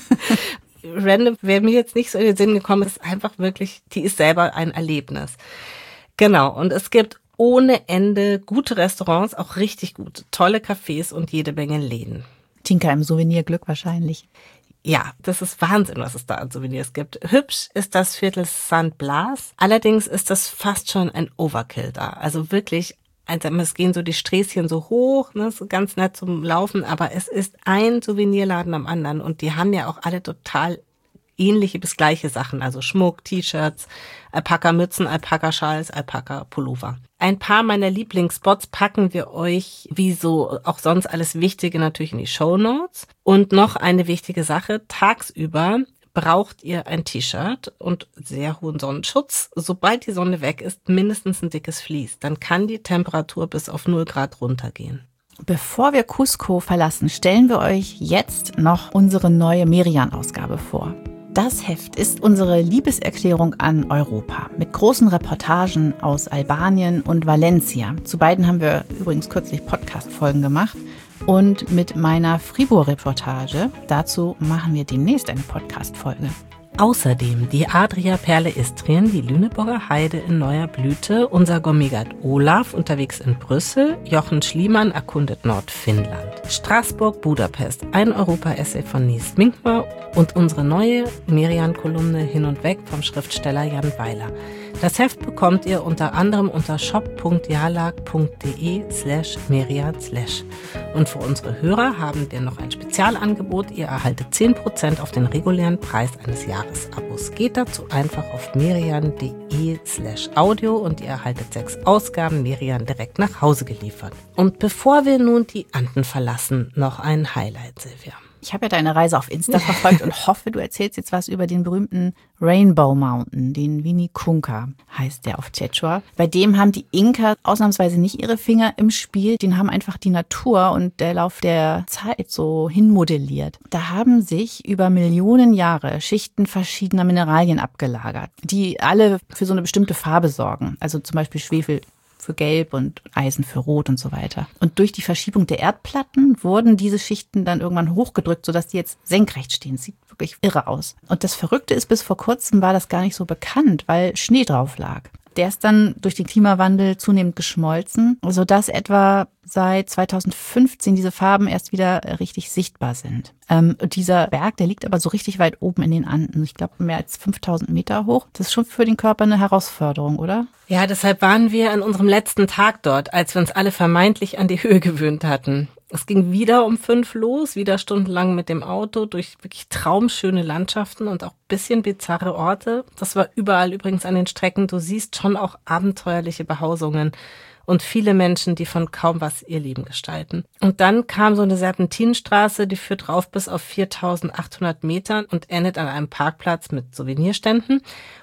S1: Random wäre mir jetzt nicht so in den Sinn gekommen, ist einfach wirklich, die ist selber ein Erlebnis. Genau, und es gibt ohne Ende gute Restaurants, auch richtig gut, tolle Cafés und jede Menge Läden.
S2: Tinka im Souvenirglück wahrscheinlich.
S1: Ja, das ist Wahnsinn, was es da an Souvenirs gibt. Hübsch ist das Viertel Sankt Blas, allerdings ist das fast schon ein Overkill da. Also wirklich, es gehen so die Sträßchen so hoch, ne, so ganz nett zum Laufen, aber es ist ein Souvenirladen am anderen und die haben ja auch alle total ähnliche bis gleiche Sachen, also Schmuck, T-Shirts, Alpaka-Mützen, Alpaka-Schals, Alpaka-Pullover. Ein paar meiner Lieblingsspots packen wir euch, wie so auch sonst alles Wichtige, natürlich in die Shownotes. Und noch eine wichtige Sache, tagsüber braucht ihr ein T-Shirt und sehr hohen Sonnenschutz. Sobald die Sonne weg ist, mindestens ein dickes Vlies. Dann kann die Temperatur bis auf null Grad runtergehen.
S2: Bevor wir Cusco verlassen, stellen wir euch jetzt noch unsere neue Merian-Ausgabe vor. Das Heft ist unsere Liebeserklärung an Europa mit großen Reportagen aus Albanien und Valencia. Zu beiden haben wir übrigens kürzlich Podcast-Folgen gemacht. Und mit meiner Fribourg-Reportage, dazu machen wir demnächst eine Podcast-Folge.
S1: Außerdem die Adria-Perle Istrien, die Lüneburger Heide in neuer Blüte, unser Gourmet Olaf unterwegs in Brüssel, Jochen Schliemann erkundet Nordfinnland, Straßburg, Budapest, ein Europa-Essay von Nies Minkmer und unsere neue Merian-Kolumne Hin und Weg vom Schriftsteller Jan Weiler. Das Heft bekommt ihr unter anderem unter shop.jalak.de slash merian slash. Und für unsere Hörer haben wir noch ein Spezialangebot. Ihr erhaltet zehn Prozent auf den regulären Preis eines Jahresabos. Geht dazu einfach auf merian.de slash audio und ihr erhaltet sechs Ausgaben Merian direkt nach Hause geliefert. Und bevor wir nun die Anden verlassen, noch ein Highlight, Silvia.
S2: Ich habe ja deine Reise auf Insta verfolgt und hoffe, du erzählst jetzt was über den berühmten Rainbow Mountain, den Vinicunca heißt der auf Quechua. Bei dem haben die Inka ausnahmsweise nicht ihre Finger im Spiel, den haben einfach die Natur und der Lauf der Zeit so hinmodelliert. Da haben sich über Millionen Jahre Schichten verschiedener Mineralien abgelagert, die alle für so eine bestimmte Farbe sorgen. Also zum Beispiel Schwefel für Gelb und Eisen für Rot und so weiter. Und durch die Verschiebung der Erdplatten wurden diese Schichten dann irgendwann hochgedrückt, sodass die jetzt senkrecht stehen. Sieht wirklich irre aus. Und das Verrückte ist, bis vor kurzem war das gar nicht so bekannt, weil Schnee drauf lag. Der ist dann durch den Klimawandel zunehmend geschmolzen, sodass etwa seit zweitausendfünfzehn diese Farben erst wieder richtig sichtbar sind. Ähm, dieser Berg, der liegt aber so richtig weit oben in den Anden. Ich glaube, mehr als fünftausend Meter hoch. Das ist schon für den Körper eine Herausforderung, oder?
S1: Ja, deshalb waren wir an unserem letzten Tag dort, als wir uns alle vermeintlich an die Höhe gewöhnt hatten. Es ging wieder um fünf los, wieder stundenlang mit dem Auto durch wirklich traumschöne Landschaften und auch bisschen bizarre Orte. Das war überall übrigens an den Strecken. Du siehst schon auch abenteuerliche Behausungen und viele Menschen, die von kaum was ihr Leben gestalten. Und dann kam so eine Serpentinenstraße, die führt rauf bis auf viertausendachthundert Metern und endet an einem Parkplatz mit Souvenirständen.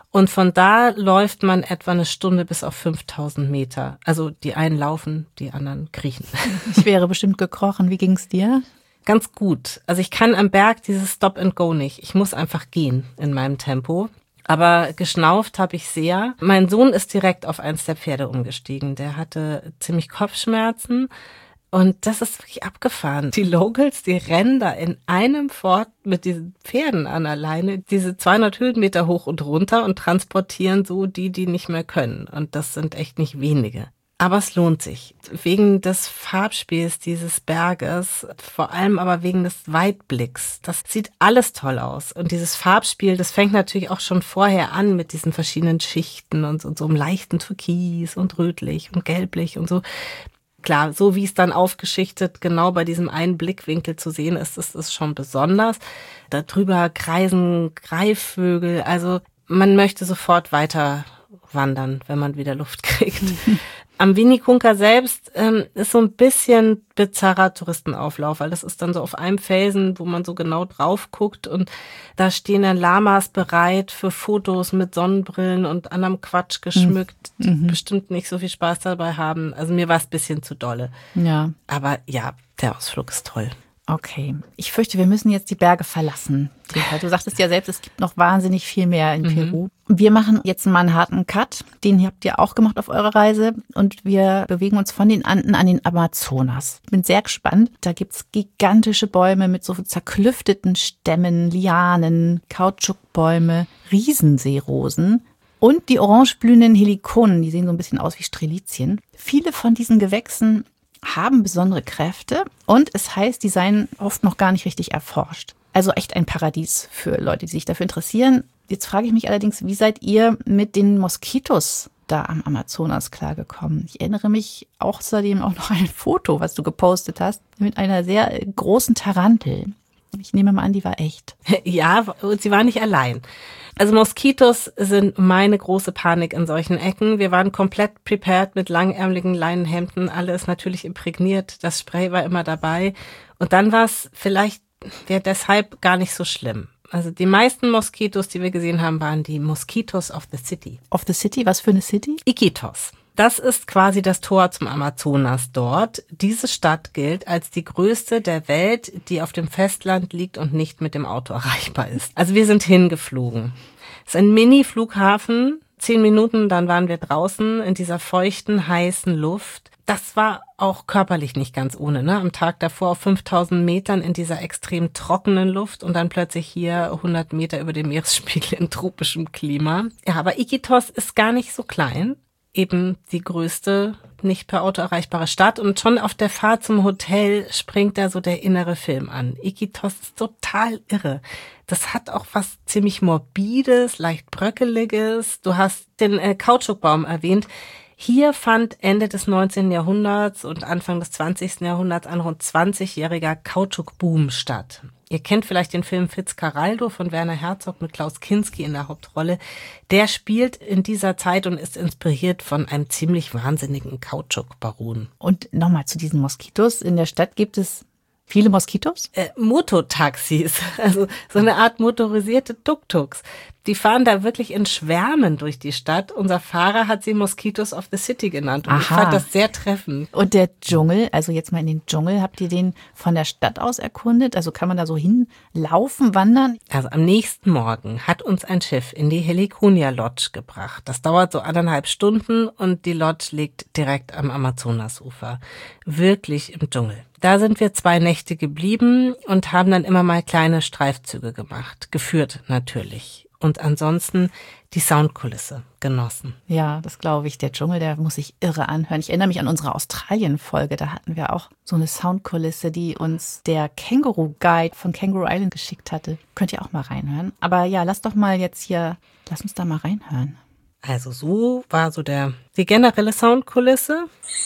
S1: Und von da läuft man etwa eine Stunde bis auf fünftausend Meter. Also die einen laufen, die anderen kriechen.
S2: Ich wäre bestimmt gekrochen. Wie ging's dir?
S1: Ganz gut. Also ich kann am Berg dieses Stop and Go nicht. Ich muss einfach gehen in meinem Tempo. Aber geschnauft habe ich sehr. Mein Sohn ist direkt auf eins der Pferde umgestiegen. Der hatte ziemlich Kopfschmerzen. Und das ist wirklich abgefahren. Die Locals, die rennen da in einem Fort mit diesen Pferden an der Leine, diese zweihundert Höhenmeter hoch und runter und transportieren so die, die nicht mehr können. Und das sind echt nicht wenige. Aber es lohnt sich. Wegen des Farbspiels dieses Berges, vor allem aber wegen des Weitblicks. Das sieht alles toll aus. Und dieses Farbspiel, das fängt natürlich auch schon vorher an mit diesen verschiedenen Schichten und so, so einem leichten Türkis und rötlich und gelblich und so. Klar, so wie es dann aufgeschichtet genau bei diesem einen Blickwinkel zu sehen ist, ist es schon besonders. Darüber kreisen Greifvögel, also man möchte sofort weiter wandern, wenn man wieder Luft kriegt. Am Winnekunka selbst ähm, ist so ein bisschen bizarrer Touristenauflauf, weil das ist dann so auf einem Felsen, wo man so genau drauf guckt und da stehen dann Lamas bereit für Fotos mit Sonnenbrillen und anderem Quatsch geschmückt, die
S2: Mhm.
S1: bestimmt nicht so viel Spaß dabei haben. Also mir war es ein bisschen zu dolle.
S2: Ja,
S1: Aber ja, der Ausflug ist toll.
S2: okay. Ich fürchte, wir müssen jetzt die Berge verlassen. Du sagtest ja selbst, es gibt noch wahnsinnig viel mehr in
S1: Mhm.
S2: Peru. Wir machen jetzt mal einen harten Cut. Den habt ihr auch gemacht auf eurer Reise. Und wir bewegen uns von den Anden an den Amazonas. Ich bin sehr gespannt. Da gibt's gigantische Bäume mit so zerklüfteten Stämmen, Lianen, Kautschukbäume, Riesenseerosen. Und die orangeblühenden Helikonen, die sehen so ein bisschen aus wie Strelizien. Viele von diesen Gewächsen haben besondere Kräfte und es heißt, die seien oft noch gar nicht richtig erforscht. Also echt ein Paradies für Leute, die sich dafür interessieren. Jetzt frage ich mich allerdings, wie seid ihr mit den Moskitos da am Amazonas klargekommen? Ich erinnere mich außerdem auch noch an ein Foto, was du gepostet hast, mit einer sehr großen Tarantel. Ich nehme mal an, die war echt.
S1: Ja, und sie war nicht allein. Also Moskitos sind meine große Panik in solchen Ecken. Wir waren komplett prepared mit langärmeligen Leinenhemden. Alles natürlich imprägniert. Das Spray war immer dabei. Und dann war es vielleicht, wäre deshalb gar nicht so schlimm. Also die meisten Moskitos, die wir gesehen haben, waren die Mosquitos of the City.
S2: Of the City? Was für eine City?
S1: Iquitos. Das ist quasi das Tor zum Amazonas dort. Diese Stadt gilt als die größte der Welt, die auf dem Festland liegt und nicht mit dem Auto erreichbar ist. Also wir sind hingeflogen. Es ist ein Mini-Flughafen. Zehn Minuten, dann waren wir draußen in dieser feuchten, heißen Luft. Das war auch körperlich nicht ganz ohne, ne? Am Tag davor auf fünftausend Metern in dieser extrem trockenen Luft und dann plötzlich hier hundert Meter über dem Meeresspiegel in tropischem Klima. Ja, aber Iquitos ist gar nicht so klein. Eben die größte, nicht per Auto erreichbare Stadt. Und schon auf der Fahrt zum Hotel springt da so der innere Film an. Iquitos ist total irre. Das hat auch was ziemlich Morbides, leicht Bröckeliges. Du hast den äh, Kautschukbaum erwähnt. Hier fand Ende des neunzehnten Jahrhunderts und Anfang des zwanzigsten Jahrhunderts ein rund zwanzigjähriger Kautschukboom statt. Ihr kennt vielleicht den Film Fitzcarraldo von Werner Herzog mit Klaus Kinski in der Hauptrolle. Der spielt in dieser Zeit und ist inspiriert von einem ziemlich wahnsinnigen Kautschukbaron.
S2: Und nochmal zu diesen Moskitos. In der Stadt gibt es viele Moskitos?
S1: Äh, Mototaxis, also so eine Art motorisierte Tuk-Tuks. Die fahren da wirklich in Schwärmen durch die Stadt. Unser Fahrer hat sie Mosquitos of the City genannt und
S2: Aha.
S1: ich fand das sehr treffend.
S2: Und der Dschungel, also jetzt mal in den Dschungel, habt ihr den von der Stadt aus erkundet? Also kann man da so hinlaufen, wandern?
S1: Also am nächsten Morgen hat uns ein Schiff in die Heliconia Lodge gebracht. Das dauert so anderthalb Stunden und die Lodge liegt direkt am Amazonasufer. Wirklich im Dschungel. Da sind wir zwei Nächte geblieben und haben dann immer mal kleine Streifzüge gemacht. Geführt natürlich. Und ansonsten die Soundkulisse genossen.
S2: Ja, das glaube ich. Der Dschungel, der muss sich irre anhören. Ich erinnere mich an unsere Australien-Folge. Da hatten wir auch so eine Soundkulisse, die uns der Känguru-Guide von Kangaroo Island geschickt hatte. Könnt ihr auch mal reinhören. Aber ja, lass doch mal jetzt hier, lass uns da mal reinhören.
S1: Also so war so der die generelle Soundkulisse.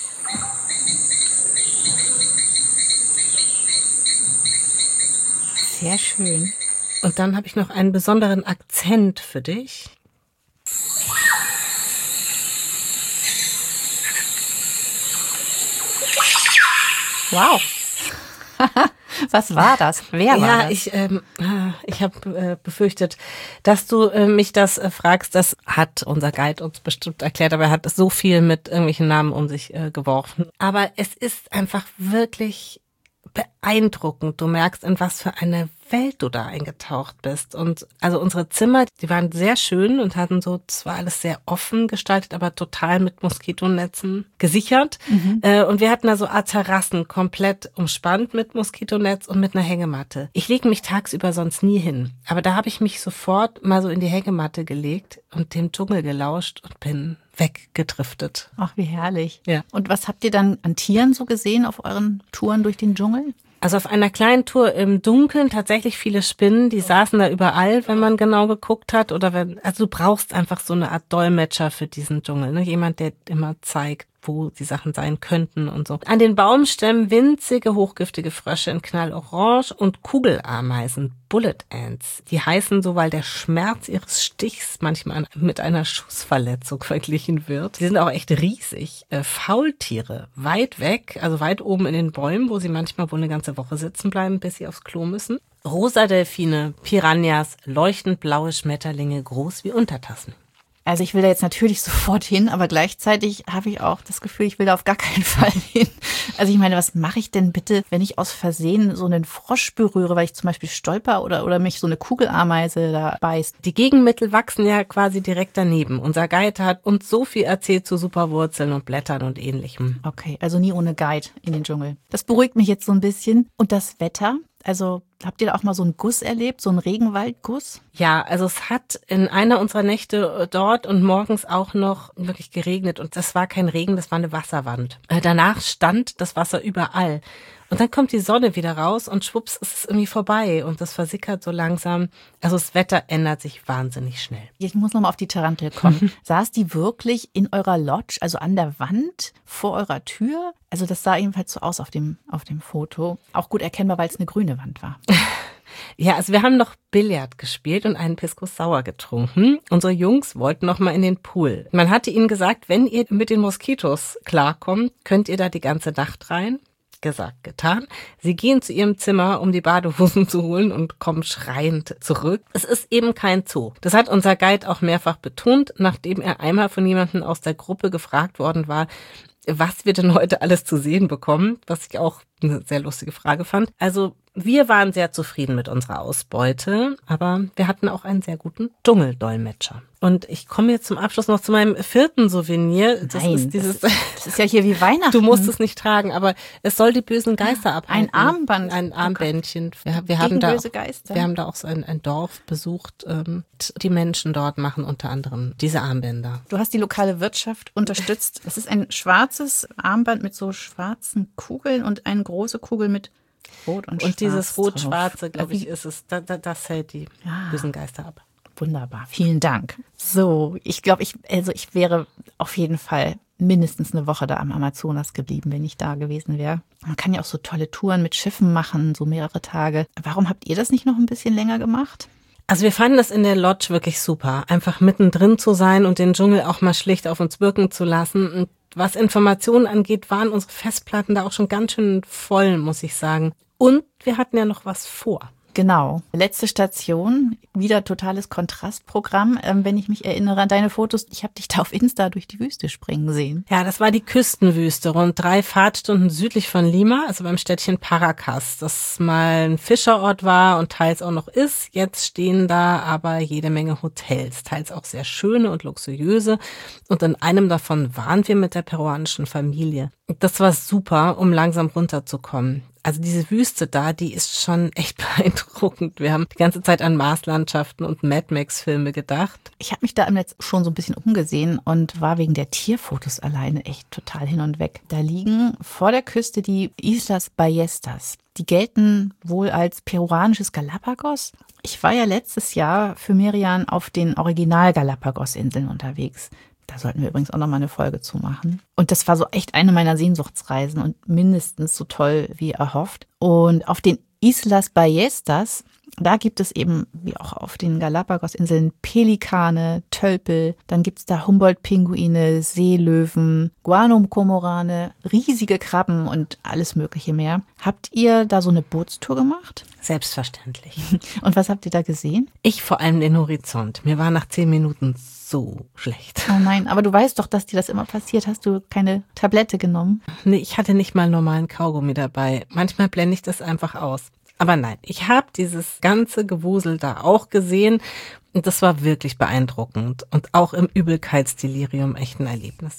S2: Sehr schön.
S1: Und dann habe ich noch einen besonderen Akzent für dich.
S2: Wow. Was war das? Wer war
S1: ja,
S2: das?
S1: ich, ähm, ich habe äh, befürchtet, dass du äh, mich das äh, fragst. Das hat unser Guide uns bestimmt erklärt, aber er hat so viel mit irgendwelchen Namen um sich äh, geworfen. Aber es ist einfach wirklich beeindruckend. Du merkst, in was für eine Welt du da eingetaucht bist. Und also unsere Zimmer, die waren sehr schön und hatten so zwar alles sehr offen gestaltet, aber total mit Moskitonetzen gesichert. Mhm. Äh, und wir hatten da so Art Terrassen komplett umspannt mit Moskitonetz und mit einer Hängematte. Ich lege mich tagsüber sonst nie hin. Aber da habe ich mich sofort mal so in die Hängematte gelegt und dem Dschungel gelauscht und bin weggedriftet.
S2: Ach, wie herrlich.
S1: Ja.
S2: Und was habt ihr dann an Tieren so gesehen auf euren Touren durch den Dschungel?
S1: Also auf einer kleinen Tour im Dunkeln tatsächlich viele Spinnen, die saßen da überall, wenn man genau geguckt hat. Oder wenn, also du brauchst einfach so eine Art Dolmetscher für diesen Dschungel, ne? Jemand, der immer zeigt, wo die Sachen sein könnten und so. An den Baumstämmen winzige, hochgiftige Frösche in Knallorange und Kugelameisen, Bullet Ants. Die heißen so, weil der Schmerz ihres Stichs manchmal mit einer Schussverletzung verglichen wird. Die sind auch echt riesig. Äh, Faultiere, weit weg, also weit oben in den Bäumen, wo sie manchmal wohl eine ganze Woche sitzen bleiben, bis sie aufs Klo müssen. Rosa Delfine, Piranhas, leuchtend blaue Schmetterlinge, groß wie Untertassen.
S2: Also ich will da jetzt natürlich sofort hin, aber gleichzeitig habe ich auch das Gefühl, ich will da auf gar keinen Fall hin. Also ich meine, was mache ich denn bitte, wenn ich aus Versehen so einen Frosch berühre, weil ich zum Beispiel stolper oder, oder mich so eine Kugelameise da beißt?
S1: Die Gegenmittel wachsen ja quasi direkt daneben. Unser Guide hat uns so viel erzählt zu Superwurzeln und Blättern und Ähnlichem.
S2: Okay, also nie ohne Guide in den Dschungel. Das beruhigt mich jetzt so ein bisschen. Und das Wetter? Also habt ihr da auch mal so einen Guss erlebt, so einen Regenwaldguss?
S1: Ja, also es hat in einer unserer Nächte dort und morgens auch noch wirklich geregnet. Und das war kein Regen, das war eine Wasserwand. Danach stand das Wasser überall. Und dann kommt die Sonne wieder raus und schwupps ist es irgendwie vorbei und das versickert so langsam. Also das Wetter ändert sich wahnsinnig schnell.
S2: Ich muss nochmal auf die Tarantel kommen. Saß die wirklich in eurer Lodge, also an der Wand vor eurer Tür? Also das sah jedenfalls so aus auf dem, auf dem Foto. Auch gut erkennbar, weil es eine grüne Wand war.
S1: Ja, also wir haben noch Billard gespielt und einen Pisco Sour getrunken. Unsere Jungs wollten noch mal in den Pool. Man hatte ihnen gesagt, wenn ihr mit den Moskitos klarkommt, könnt ihr da die ganze Nacht rein. Gesagt, getan. Sie gehen zu ihrem Zimmer, um die Badehosen zu holen und kommen schreiend zurück. Es ist eben kein Zoo. Das hat unser Guide auch mehrfach betont, nachdem er einmal von jemandem aus der Gruppe gefragt worden war, was wir denn heute alles zu sehen bekommen, was ich auch eine sehr lustige Frage fand. Also wir waren sehr zufrieden mit unserer Ausbeute, aber wir hatten auch einen sehr guten Dschungeldolmetscher. Und ich komme jetzt zum Abschluss noch zu meinem vierten Souvenir. Das
S2: Nein,
S1: ist dieses.
S2: Das, das ist ja hier wie Weihnachten.
S1: Du musst es nicht tragen, aber es soll die bösen Geister abhalten.
S2: Ein Armband.
S1: Ein Armbändchen. Wir, wir
S2: Gegen
S1: haben da,
S2: böse Geister.
S1: wir haben da auch so ein, ein Dorf besucht. Ähm, die Menschen dort machen unter anderem diese Armbänder.
S2: Du hast die lokale Wirtschaft unterstützt. Das ist ein schwarzes Armband mit so schwarzen Kugeln und eine große Kugel mit Rot und Schwarz.
S1: Und dieses Rot-Schwarze,
S2: drauf.
S1: glaube ich, ist es. Da, da, das hält die
S2: Ja.
S1: bösen Geister ab.
S2: Wunderbar, vielen Dank. So, ich glaube, ich, also ich wäre auf jeden Fall mindestens eine Woche da am Amazonas geblieben, wenn ich da gewesen wäre. Man kann ja auch so tolle Touren mit Schiffen machen, so mehrere Tage. Warum habt ihr das nicht noch ein bisschen länger gemacht?
S1: Also wir fanden das in der Lodge wirklich super, einfach mittendrin zu sein und den Dschungel auch mal schlicht auf uns wirken zu lassen. Und was Informationen angeht, waren unsere Festplatten da auch schon ganz schön voll, muss ich sagen. Und wir hatten ja noch was vor.
S2: Genau. Letzte Station, wieder totales Kontrastprogramm. Ähm, wenn ich mich erinnere an deine Fotos, ich habe dich da auf Insta durch die Wüste springen sehen.
S1: Ja, das war die Küstenwüste, rund drei Fahrtstunden südlich von Lima, also beim Städtchen Paracas, das mal ein Fischerort war und teils auch noch ist. Jetzt stehen da aber jede Menge Hotels, teils auch sehr schöne und luxuriöse. Und in einem davon waren wir mit der peruanischen Familie. Das war super, um langsam runterzukommen. Also diese Wüste da, die ist schon echt beeindruckend. Wir haben die ganze Zeit an Marslandschaften und Mad Max-Filme gedacht.
S2: Ich habe mich da im Netz schon so ein bisschen umgesehen und war wegen der Tierfotos alleine echt total hin und weg. Da liegen vor der Küste die Islas Ballestas. Die gelten wohl als peruanisches Galapagos. Ich war ja letztes Jahr für Merian auf den Original-Galapagos-Inseln unterwegs. Da sollten wir übrigens auch noch mal eine Folge zu machen. Und das war so echt eine meiner Sehnsuchtsreisen und mindestens so toll wie erhofft. Und auf den Islas Ballestas Da gibt es eben, wie auch auf den Galapagos-Inseln, Pelikane, Tölpel, dann gibt es da Humboldt-Pinguine, Seelöwen, Guano-Kormorane, riesige Krabben und alles mögliche mehr. Habt ihr da so eine Bootstour gemacht?
S1: Selbstverständlich.
S2: Und was habt ihr da gesehen?
S1: Ich vor allem den Horizont. Mir war nach zehn Minuten so schlecht.
S2: Oh nein, aber du weißt doch, dass dir das immer passiert. Hast du keine Tablette genommen?
S1: Nee, ich hatte nicht mal normalen Kaugummi dabei. Manchmal blende ich das einfach aus. Aber nein, ich habe dieses ganze Gewusel da auch gesehen und das war wirklich beeindruckend und auch im Übelkeitsdelirium echt ein Erlebnis.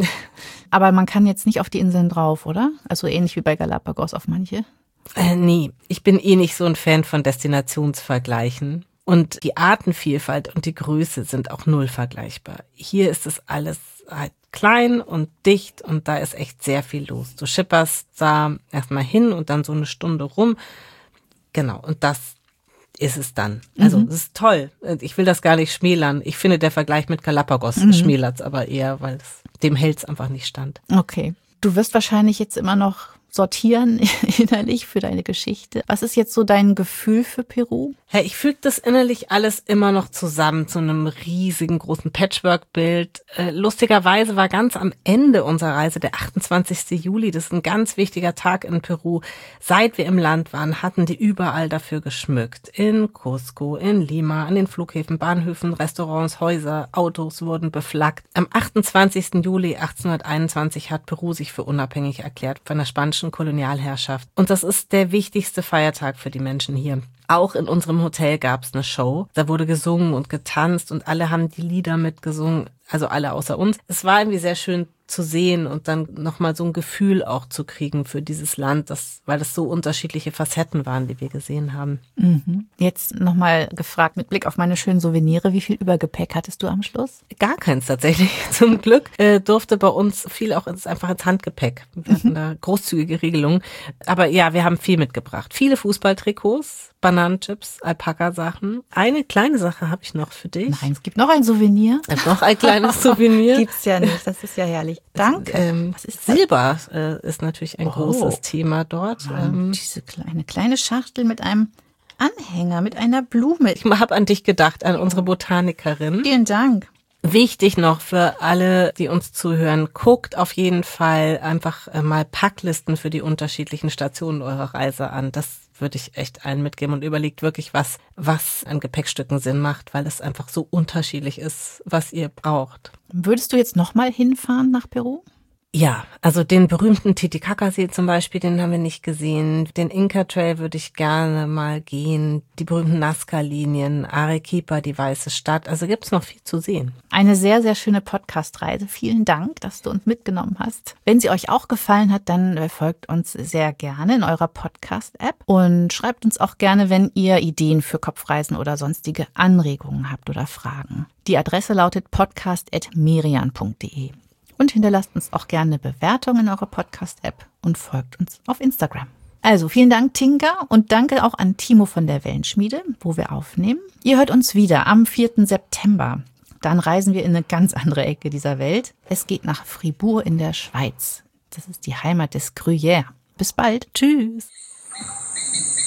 S2: Aber man kann jetzt nicht auf die Inseln drauf, oder? Also ähnlich wie bei Galapagos auf manche?
S1: Äh, nee, ich bin eh nicht so ein Fan von Destinationsvergleichen. Und die Artenvielfalt und die Größe sind auch null vergleichbar. Hier ist es alles halt klein und dicht und da ist echt sehr viel los. Du schipperst da erstmal hin und dann so eine Stunde rum. Genau, und das ist es dann. Also es mhm. ist toll. Ich will das gar nicht schmälern. Ich finde, der Vergleich mit Galapagos mhm. schmälert es aber eher, weil es, dem hält es einfach nicht stand.
S2: Okay. Du wirst wahrscheinlich jetzt immer noch sortieren innerlich für deine Geschichte. Was ist jetzt so dein Gefühl für Peru?
S1: Hey, ich füge das innerlich alles immer noch zusammen zu einem riesigen großen Patchwork-Bild. Äh, lustigerweise war ganz am Ende unserer Reise der achtundzwanzigsten Juli, das ist ein ganz wichtiger Tag in Peru. Seit wir im Land waren, hatten die überall dafür geschmückt. In Cusco, in Lima, an den Flughäfen, Bahnhöfen, Restaurants, Häuser, Autos wurden beflaggt. Am achtundzwanzigsten Juli achtzehnhunderteinundzwanzig hat Peru sich für unabhängig erklärt von der spanischen Kolonialherrschaft. Und das ist der wichtigste Feiertag für die Menschen hier. Auch in unserem Hotel gab es eine Show. Da wurde gesungen und getanzt und alle haben die Lieder mitgesungen, also alle außer uns. Es war irgendwie sehr schön zu sehen und dann nochmal so ein Gefühl auch zu kriegen für dieses Land, das, weil das so unterschiedliche Facetten waren, die wir gesehen haben.
S2: Mhm. Jetzt nochmal gefragt mit Blick auf meine schönen Souvenire, wie viel Übergepäck hattest du am Schluss?
S1: Gar keins tatsächlich. Zum Glück äh, durfte bei uns viel auch ins, einfach ins Handgepäck. Wir hatten da großzügige Regelungen. Aber ja, wir haben viel mitgebracht. Viele Fußballtrikots, Bananenchips, Alpaka-Sachen. Eine kleine Sache habe ich noch für dich.
S2: Nein, es gibt noch ein Souvenir.
S1: Es gibt noch ein kleines Souvenir.
S2: Gibt's ja nicht, das ist ja herrlich. Danke.
S1: Ähm, Was ist Silber äh, ist natürlich ein oh. großes Thema dort.
S2: Ähm, diese kleine, kleine Schachtel mit einem Anhänger, mit einer Blume.
S1: Ich habe an dich gedacht, an unsere Botanikerin.
S2: Vielen Dank.
S1: Wichtig noch für alle, die uns zuhören, guckt auf jeden Fall einfach mal Packlisten für die unterschiedlichen Stationen eurer Reise an. Das würde ich echt allen mitgeben und überlegt wirklich, was, was an Gepäckstücken Sinn macht, weil es einfach so unterschiedlich ist, was ihr braucht.
S2: Würdest du jetzt nochmal hinfahren nach Peru?
S1: Ja, also den berühmten Titicacasee zum Beispiel, den haben wir nicht gesehen. Den Inca Trail würde ich gerne mal gehen. Die berühmten Nazca-Linien, Arequipa, die Weiße Stadt. Also gibt's noch viel zu sehen.
S2: Eine sehr, sehr schöne Podcast-Reise. Vielen Dank, dass du uns mitgenommen hast. Wenn sie euch auch gefallen hat, dann folgt uns sehr gerne in eurer Podcast-App und schreibt uns auch gerne, wenn ihr Ideen für Kopfreisen oder sonstige Anregungen habt oder Fragen. Die Adresse lautet podcast at merian punkt de. Und hinterlasst uns auch gerne eine Bewertung in eurer Podcast-App und folgt uns auf Instagram. Also vielen Dank, Tinka, und danke auch an Timo von der Wellenschmiede, wo wir aufnehmen. Ihr hört uns wieder am vierten September. Dann reisen wir in eine ganz andere Ecke dieser Welt. Es geht nach Fribourg in der Schweiz. Das ist die Heimat des Gruyère. Bis bald. Tschüss.